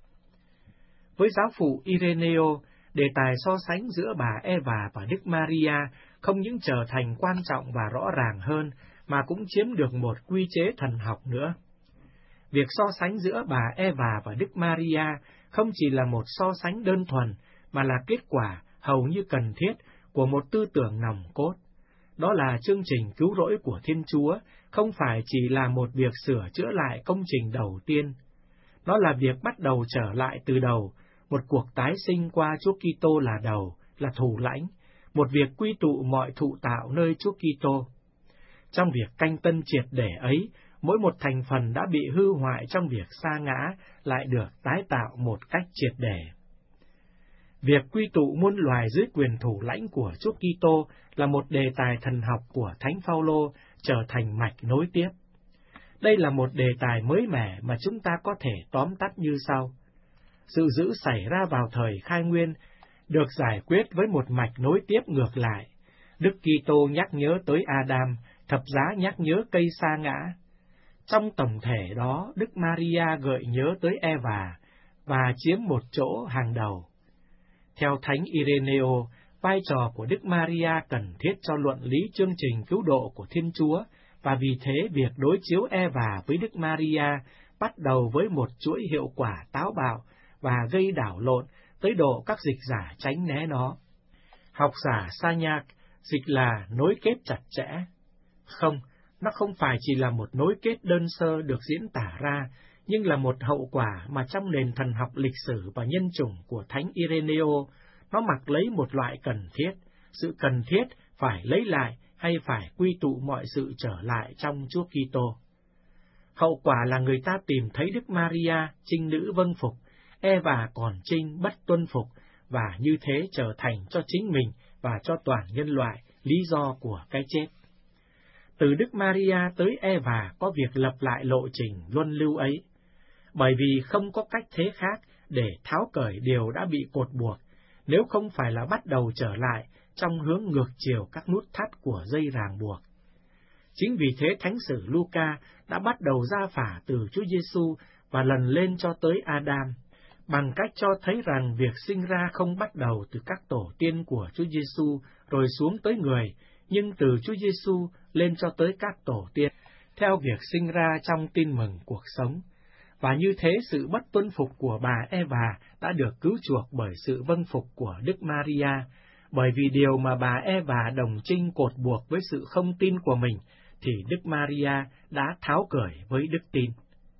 Speaker 5: Với giáo phụ Ireneo, đề tài so sánh giữa bà Eva và Đức Maria không những trở thành quan trọng và rõ ràng hơn, mà cũng chiếm được một quy chế thần học nữa. Việc so sánh giữa bà Eva và Đức Maria không chỉ là một so sánh đơn thuần, mà là kết quả hầu như cần thiết của một tư tưởng nòng cốt. Đó là chương trình cứu rỗi của Thiên Chúa, không phải chỉ là một việc sửa chữa lại công trình đầu tiên. Nó là việc bắt đầu trở lại từ đầu, một cuộc tái sinh qua Chúa Kitô là đầu, là thủ lãnh, một việc quy tụ mọi thụ tạo nơi Chúa Kitô. Trong việc canh tân triệt để ấy, mỗi một thành phần đã bị hư hoại trong việc sa ngã lại được tái tạo một cách triệt để. Việc quy tụ muôn loài dưới quyền thủ lãnh của Chúa Kitô là một đề tài thần học của Thánh Phaolô trở thành mạch nối tiếp. Đây là một đề tài mới mẻ mà chúng ta có thể tóm tắt như sau. Sự dữ xảy ra vào thời khai nguyên được giải quyết với một mạch nối tiếp ngược lại. Đức Kitô nhắc nhớ tới Adam, thập giá nhắc nhớ cây sa ngã. Trong tổng thể đó, Đức Maria gợi nhớ tới Eva và chiếm một chỗ hàng đầu. Theo Thánh Ireneo, vai trò của Đức Maria cần thiết cho luận lý chương trình cứu độ của Thiên Chúa, và vì thế việc đối chiếu Eva với Đức Maria bắt đầu với một chuỗi hiệu quả táo bạo và gây đảo lộn tới độ các dịch giả tránh né nó. Học giả Sagnac dịch là nối kết chặt chẽ. Không, nó không phải chỉ là một nối kết đơn sơ được diễn tả ra, nhưng là một hậu quả mà trong nền thần học lịch sử và nhân chủng của Thánh Ireneo, nó mặc lấy một loại cần thiết, sự cần thiết phải lấy lại hay phải quy tụ mọi sự trở lại trong Chúa Kitô. Hậu quả là người ta tìm thấy Đức Maria, trinh nữ vâng phục, Eva còn trinh bất tuân phục, và như thế trở thành cho chính mình và cho toàn nhân loại lý do của cái chết. Từ Đức Maria tới Eva có việc lập lại lộ trình luân lưu ấy, bởi vì không có cách thế khác để tháo cởi điều đã bị cột buộc, nếu không phải là bắt đầu trở lại trong hướng ngược chiều các nút thắt của dây ràng buộc. Chính vì thế Thánh sử Luca đã bắt đầu ra phả từ Chúa Giêsu và lần lên cho tới Adam, bằng cách cho thấy rằng việc sinh ra không bắt đầu từ các tổ tiên của Chúa Giêsu rồi xuống tới người, nhưng từ Chúa Giêsu lên cho tới các tổ tiên, theo việc sinh ra trong tin mừng cuộc sống. Và như thế sự bất tuân phục của bà Eva đã được cứu chuộc bởi sự vâng phục của Đức Maria, bởi vì điều mà bà Eva đồng trinh cột buộc với sự không tin của mình, thì Đức Maria đã tháo cởi với đức tin.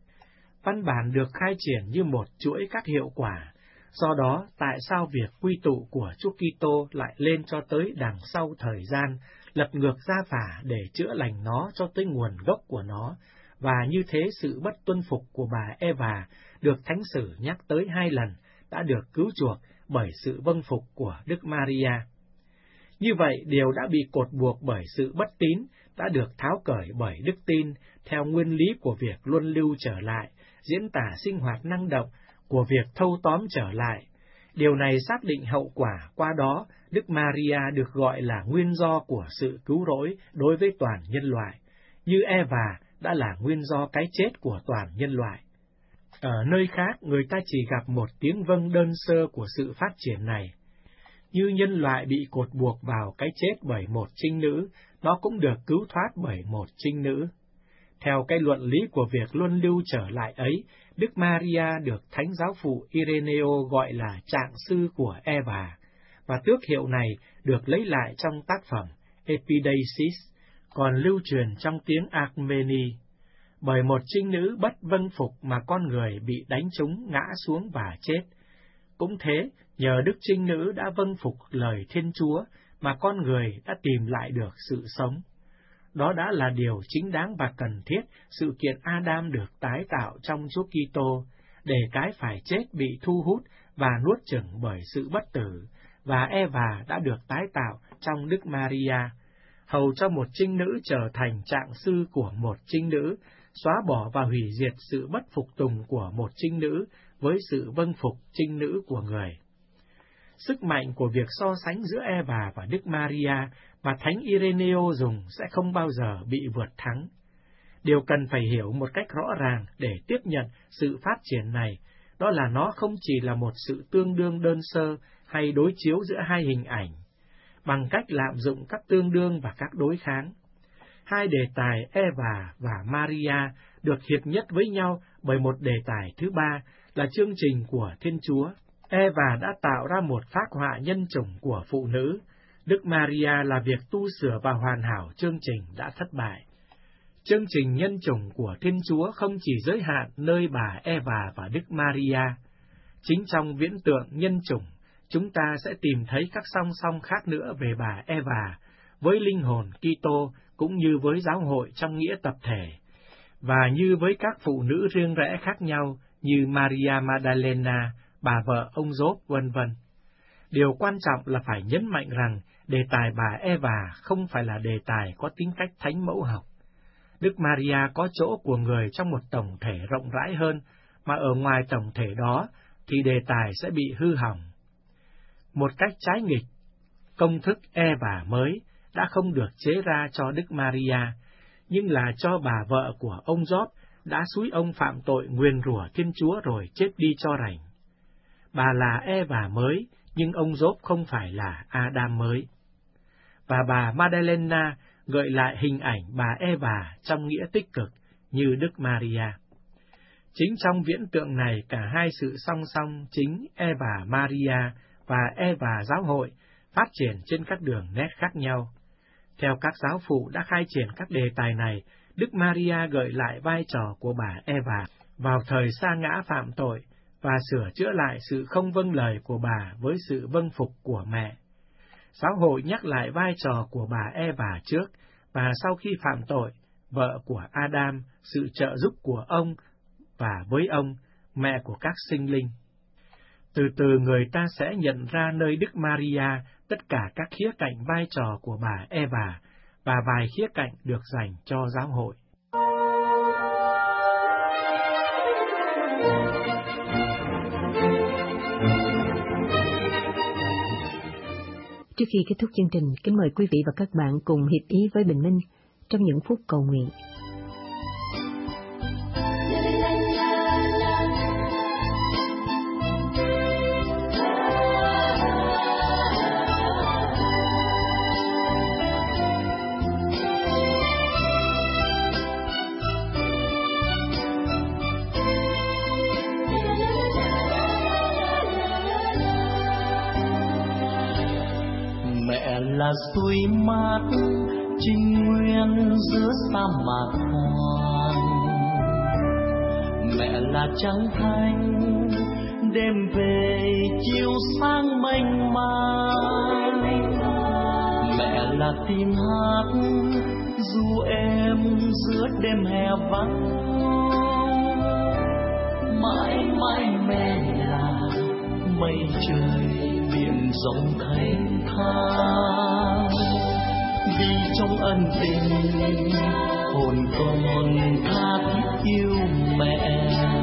Speaker 5: Văn bản được khai triển như một chuỗi các hiệu quả, do đó tại sao việc quy tụ của Chúa Kitô lại lên cho tới đằng sau thời gian, lật ngược gia phả để chữa lành nó cho tới nguồn gốc của nó, và như thế sự bất tuân phục của bà Eva được Thánh sử nhắc tới 2 lần đã được cứu chuộc bởi sự vâng phục của Đức Maria. Như vậy, điều đã bị cột buộc bởi sự bất tín đã được tháo cởi bởi đức tin theo nguyên lý của việc luân lưu trở lại, diễn tả sinh hoạt năng động của việc thâu tóm trở lại. Điều này xác định hậu quả, qua đó Đức Maria được gọi là nguyên do của sự cứu rỗi đối với toàn nhân loại, như Eva đã là nguyên do cái chết của toàn nhân loại. Ở nơi khác, người ta chỉ gặp một tiếng vâng đơn sơ của sự phát triển này. Như nhân loại bị cột buộc vào cái chết bởi một trinh nữ, nó cũng được cứu thoát bởi một trinh nữ. Theo cái luận lý của việc luân lưu trở lại ấy, Đức Maria được Thánh giáo phụ Ireneo gọi là trạng sư của Eva, và tước hiệu này được lấy lại trong tác phẩm Epideisis, còn lưu truyền trong tiếng Armeni. Bởi một trinh nữ bất vâng phục mà con người bị đánh trúng, ngã xuống và chết. Cũng thế, nhờ đức trinh nữ đã vâng phục lời Thiên Chúa mà con người đã tìm lại được sự sống. Đó đã là điều chính đáng và cần thiết, sự kiện Adam được tái tạo trong Chúa Kitô, để cái phải chết bị thu hút và nuốt chửng bởi sự bất tử, và Eva đã được tái tạo trong Đức Maria, hầu cho một trinh nữ trở thành trạng sư của một trinh nữ, xóa bỏ và hủy diệt sự bất phục tùng của một trinh nữ với sự vâng phục trinh nữ của người. Sức mạnh của việc so sánh giữa Eva và Đức Maria mà Thánh Ireneo dùng sẽ không bao giờ bị vượt thắng. Điều cần phải hiểu một cách rõ ràng để tiếp nhận sự phát triển này, đó là nó không chỉ là một sự tương đương đơn sơ hay đối chiếu giữa hai hình ảnh, bằng cách lạm dụng các tương đương và các đối kháng. Hai đề tài Eva và Maria được hiệp nhất với nhau bởi một đề tài thứ ba là chương trình của Thiên Chúa. Eva đã tạo ra một phác họa nhân chủng của phụ nữ. Đức Maria là việc tu sửa và hoàn hảo chương trình đã thất bại. Chương trình nhân chủng của Thiên Chúa không chỉ giới hạn nơi bà Eva và Đức Maria. Chính trong viễn tượng nhân chủng, chúng ta sẽ tìm thấy các song song khác nữa về bà Eva, với linh hồn Kitô cũng như với giáo hội trong nghĩa tập thể, và như với các phụ nữ riêng rẽ khác nhau như Maria Magdalena, bà vợ ông Giốp, vân vân. Điều quan trọng là phải nhấn mạnh rằng đề tài bà Eva không phải là đề tài có tính cách thánh mẫu học. Đức Maria có chỗ của người trong một tổng thể rộng rãi hơn, mà ở ngoài tổng thể đó thì đề tài sẽ bị hư hỏng. Một cách trái nghịch, công thức Eva mới đã không được chế ra cho Đức Maria, nhưng là cho bà vợ của ông Giốp đã xúi ông phạm tội nguyền rủa Thiên Chúa rồi chết đi cho rảnh. Bà là Eva mới, nhưng ông Giốp không phải là Adam mới. Và bà Magdalena gợi lại hình ảnh bà Eva trong nghĩa tích cực như Đức Maria. Chính trong viễn tượng này, cả hai sự song song chính Eva Maria và Eva giáo hội phát triển trên các đường nét khác nhau. Theo các giáo phụ đã khai triển các đề tài này, Đức Maria gợi lại vai trò của bà Eva vào thời sa ngã phạm tội và sửa chữa lại sự không vâng lời của bà với sự vâng phục của mẹ. Giáo hội nhắc lại vai trò của bà Eva trước và sau khi phạm tội, vợ của Adam, sự trợ giúp của ông và với ông, mẹ của các sinh linh. Từ từ người ta sẽ nhận ra nơi Đức Maria tất cả các khía cạnh vai trò của bà Eva và vài khía cạnh được dành cho giáo hội.
Speaker 1: Trước khi kết thúc chương trình, kính mời quý vị và các bạn cùng hiệp ý với Bình Minh trong những phút cầu nguyện.
Speaker 2: Là suối mát trinh nguyên giữa sa mạc hoang, mẹ là trăng thanh đêm về chiều sáng mênh mang, mẹ là tiếng hát du em giữa đêm hè vắng, mãi mãi mẹ là mây trời biển rộng thanh thang, vì trong ân tình hồn con tha thiết yêu mẹ.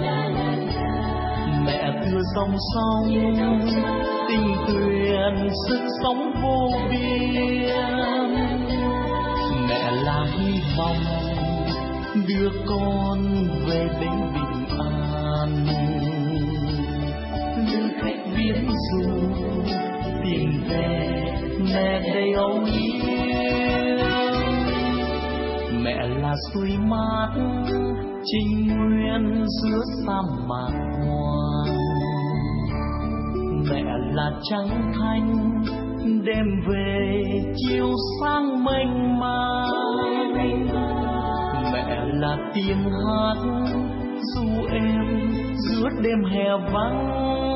Speaker 2: Mẹ thưa dòng sông tình tuyển sức sống vô biên, mẹ là hy vọng đưa con về bến bình an. Lữ khách viễn du tìm về mẹ đầy âu yếm, mẹ là suối mát trinh nguyên giữa sa mạc hoang, mẹ là trăng thanh đêm về chiều sáng mênh mang, mẹ là tiếng hát du em giữa đêm hè vắng,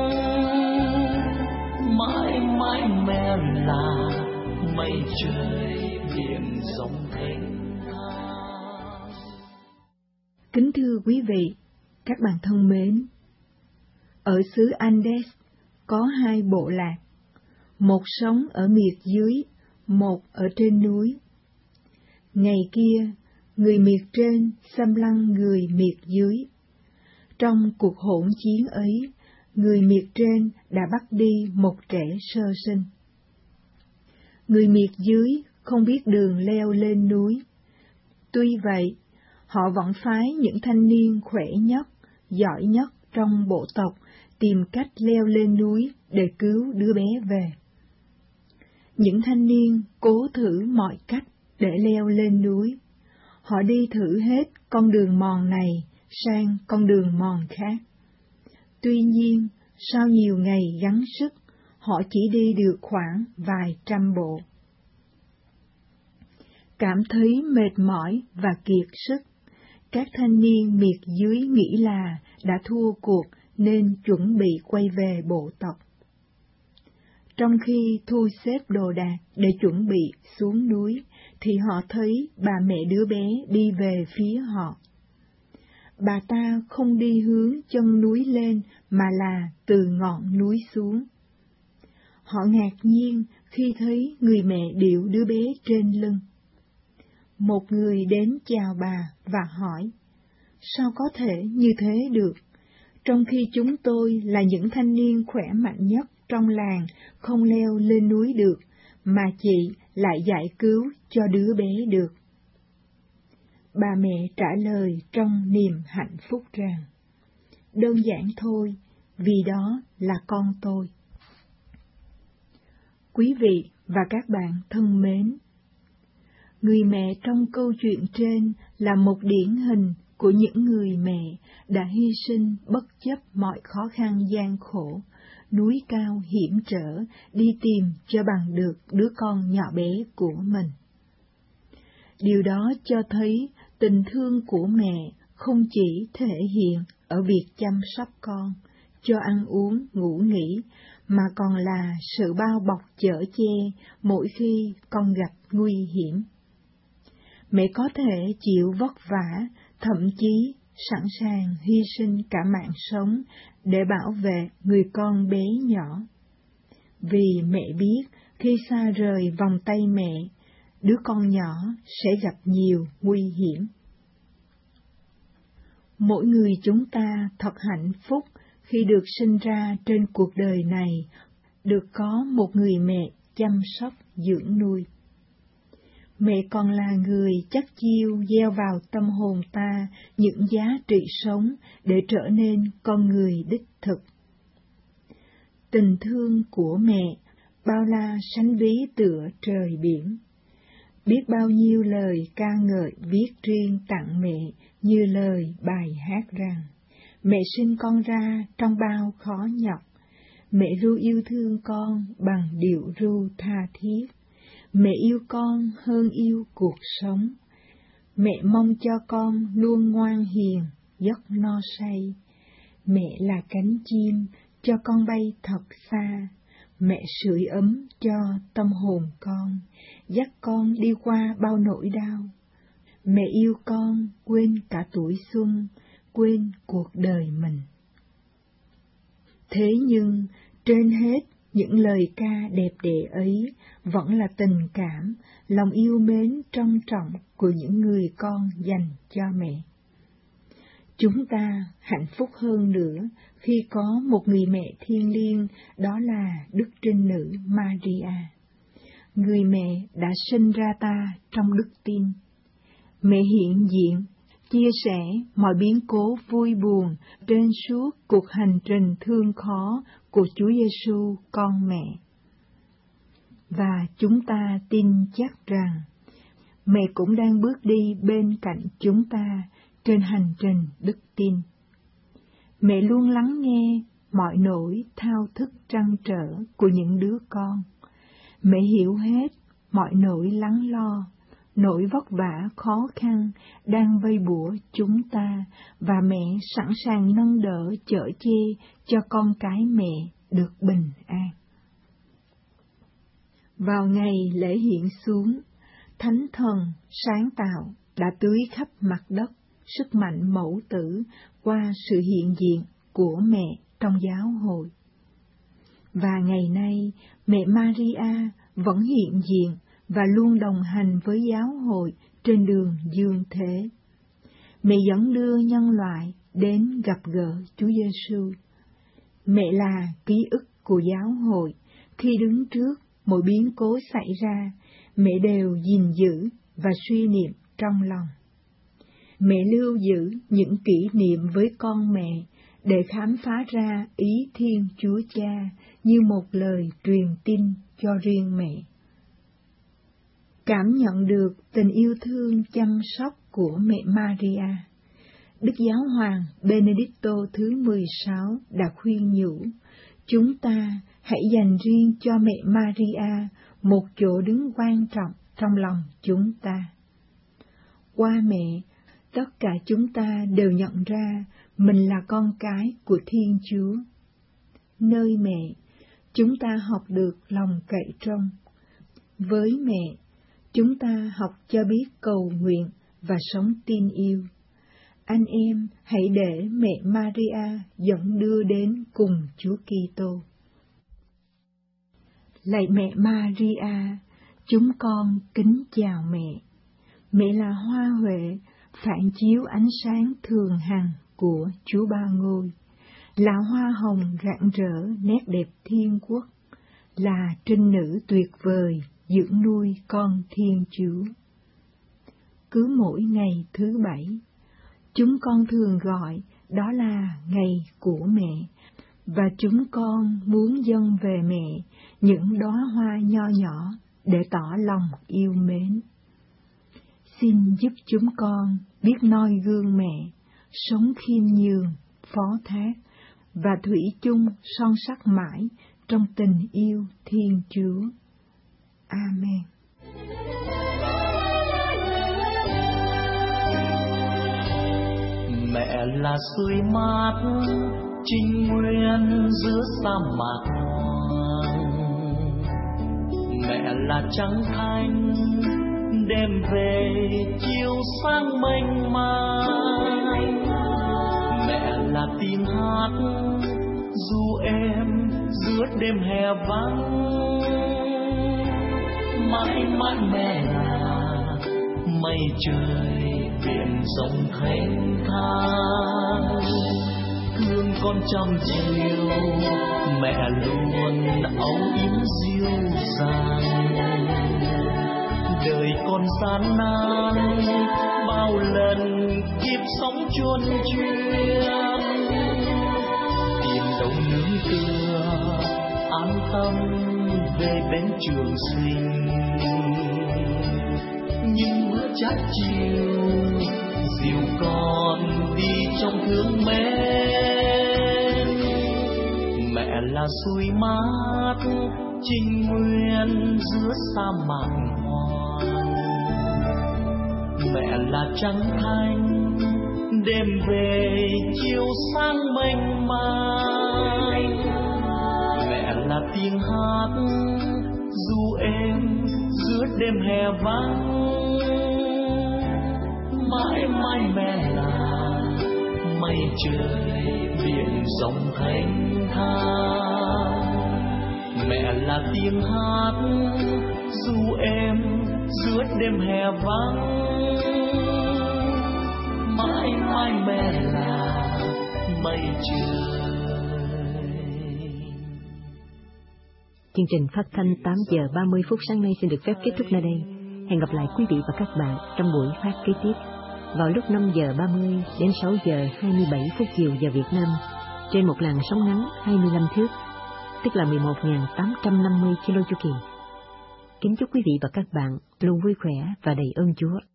Speaker 2: mãi mãi mẹ là mây trời biển rộng thanh thang.
Speaker 6: Kính thưa quý vị, các bạn thân mến, ở xứ Andes có hai bộ lạc, một sống ở miệt dưới, một ở trên núi. Ngày kia, người miệt trên xâm lăng người miệt dưới. Trong cuộc hỗn chiến ấy, người miệt trên đã bắt đi một trẻ sơ sinh. Người miệt dưới không biết đường leo lên núi. Tuy vậy, họ vẫn phái những thanh niên khỏe nhất, giỏi nhất trong bộ tộc tìm cách leo lên núi để cứu đứa bé về. Những thanh niên cố thử mọi cách để leo lên núi. Họ đi thử hết con đường mòn này sang con đường mòn khác. Tuy nhiên, sau nhiều ngày gắng sức, họ chỉ đi được khoảng vài trăm bộ. Cảm thấy mệt mỏi và kiệt sức, các thanh niên miệt dưới nghĩ là đã thua cuộc nên chuẩn bị quay về bộ tộc. Trong khi thu xếp đồ đạc để chuẩn bị xuống núi, thì họ thấy bà mẹ đứa bé đi về phía họ. Bà ta không đi hướng chân núi lên mà là từ ngọn núi xuống. Họ ngạc nhiên khi thấy người mẹ điệu đứa bé trên lưng. Một người đến chào bà và hỏi, sao có thể như thế được, trong khi chúng tôi là những thanh niên khỏe mạnh nhất trong làng không leo lên núi được, mà chị lại giải cứu cho đứa bé được. Bà mẹ trả lời trong niềm hạnh phúc rằng, đơn giản thôi, vì đó là con tôi. Quý vị và các bạn thân mến, người mẹ trong câu chuyện trên là một điển hình của những người mẹ đã hy sinh bất chấp mọi khó khăn gian khổ, núi cao hiểm trở, đi tìm cho bằng được đứa con nhỏ bé của mình. Điều đó cho thấy tình thương của mẹ không chỉ thể hiện ở việc chăm sóc con, cho ăn uống, ngủ nghỉ, mà còn là sự bao bọc chở che mỗi khi con gặp nguy hiểm. Mẹ có thể chịu vất vả, thậm chí sẵn sàng hy sinh cả mạng sống để bảo vệ người con bé nhỏ. Vì mẹ biết khi xa rời vòng tay mẹ, đứa con nhỏ sẽ gặp nhiều nguy hiểm. Mỗi người chúng ta thật hạnh phúc khi được sinh ra trên cuộc đời này, được có một người mẹ chăm sóc dưỡng nuôi. Mẹ còn là người chắc chiêu gieo vào tâm hồn ta những giá trị sống để trở nên con người đích thực. Tình thương của mẹ bao la sánh ví tựa trời biển. Biết bao nhiêu lời ca ngợi viết riêng tặng mẹ như lời bài hát rằng: mẹ sinh con ra trong bao khó nhọc, mẹ ru yêu thương con bằng điệu ru tha thiết. Mẹ yêu con hơn yêu cuộc sống, mẹ mong cho con luôn ngoan hiền, giấc no say. Mẹ là cánh chim cho con bay thật xa, mẹ sưởi ấm cho tâm hồn con, dắt con đi qua bao nỗi đau. Mẹ yêu con quên cả tuổi xuân, quên cuộc đời mình. Thế nhưng trên hết những lời ca đẹp đẽ ấy vẫn là tình cảm, lòng yêu mến trân trọng của những người con dành cho mẹ. Chúng ta hạnh phúc hơn nữa khi có một người mẹ thiêng liêng, đó là Đức Trinh Nữ Maria. Người mẹ đã sinh ra ta trong đức tin. Mẹ hiện diện, chia sẻ mọi biến cố vui buồn trên suốt cuộc hành trình thương khó của Chúa Giêsu con mẹ. Và chúng ta tin chắc rằng mẹ cũng đang bước đi bên cạnh chúng ta trên hành trình đức tin. Mẹ luôn lắng nghe mọi nỗi thao thức trăn trở của những đứa con. Mẹ hiểu hết mọi nỗi lắng lo, nỗi vất vả khó khăn đang vây bủa chúng ta, và mẹ sẵn sàng nâng đỡ chở che cho con cái mẹ được bình an. Vào ngày lễ hiện xuống, Thánh Thần sáng tạo đã tưới khắp mặt đất sức mạnh mẫu tử qua sự hiện diện của mẹ trong giáo hội. Và ngày nay, mẹ Maria vẫn hiện diện và luôn đồng hành với giáo hội trên đường dương thế. Mẹ dẫn đưa nhân loại đến gặp gỡ Chúa Giêsu. Mẹ là ký ức của giáo hội, khi đứng trước mỗi biến cố xảy ra, mẹ đều gìn giữ và suy niệm trong lòng. Mẹ lưu giữ những kỷ niệm với con mẹ để khám phá ra ý Thiên Chúa Cha như một lời truyền tin cho riêng mẹ. Cảm nhận được tình yêu thương chăm sóc của mẹ Maria, Đức Giáo hoàng Benedicto thứ 16 đã khuyên nhủ, chúng ta hãy dành riêng cho mẹ Maria một chỗ đứng quan trọng trong lòng chúng ta. Qua mẹ, tất cả chúng ta đều nhận ra mình là con cái của Thiên Chúa. Nơi mẹ, chúng ta học được lòng cậy trông. Với mẹ, chúng ta học cho biết cầu nguyện và sống tin yêu. Anh em hãy để mẹ Maria dẫn đưa đến cùng Chúa Kitô. Lạy mẹ Maria, chúng con kính chào mẹ. Mẹ là hoa huệ, phản chiếu ánh sáng thường hằng của Chúa Ba Ngôi, là hoa hồng rạng rỡ nét đẹp thiên quốc, là trinh nữ tuyệt vời dưỡng nuôi con Thiên Chúa. Cứ mỗi ngày thứ Bảy, chúng con thường gọi đó là ngày của mẹ, và chúng con muốn dâng về mẹ những đóa hoa nho nhỏ để tỏ lòng yêu mến. Xin giúp chúng con biết noi gương mẹ, sống khiêm nhường, phó thác, và thủy chung son sắc mãi trong tình yêu Thiên Chúa. Amen.
Speaker 2: Mẹ Mẹ là suối mát trinh nguyên giữa sa mạc hoang, mẹ là trắng thanh đêm về chiều sáng mênh mang, mẹ là tiếng hát du em giữa đêm hè vắng. Mãi mãi mẹ là mây trời biển rộng thanh thang, thương con trong chiều mẹ luôn âu yếm dịu dàng. Đời con gian nan bao lần kiếp sống chuôn chuyên, tìm đâu nương tựa an tâm về bên trường sinh. Nhưng bữa chát chiều dìu con đi trong thương mến, mẹ là suối mát trinh nguyên giữa sa mạc hoang, mẹ là trắng thanh đêm về chiều sáng mênh mang, mẹ là tiếng hát du em giữa đêm hè vắng. Mãi mãi mẹ là mây trời biển rộng thanh thang, mẹ là tiếng hát du em giữa đêm hè vắng. Mãi mãi mẹ là mây trời.
Speaker 1: Chương trình phát thanh 8 giờ 30 phút sáng nay xin được phép kết thúc nơi đây. Hẹn gặp lại quý vị và các bạn trong buổi phát kế tiếp vào lúc 5 giờ 30 đến 6 giờ 27 phút chiều giờ Việt Nam trên một làn sóng ngắn 25 thước, tức là 11.850 kilo chu kỳ. Kính chúc quý vị và các bạn luôn vui khỏe và đầy ơn Chúa.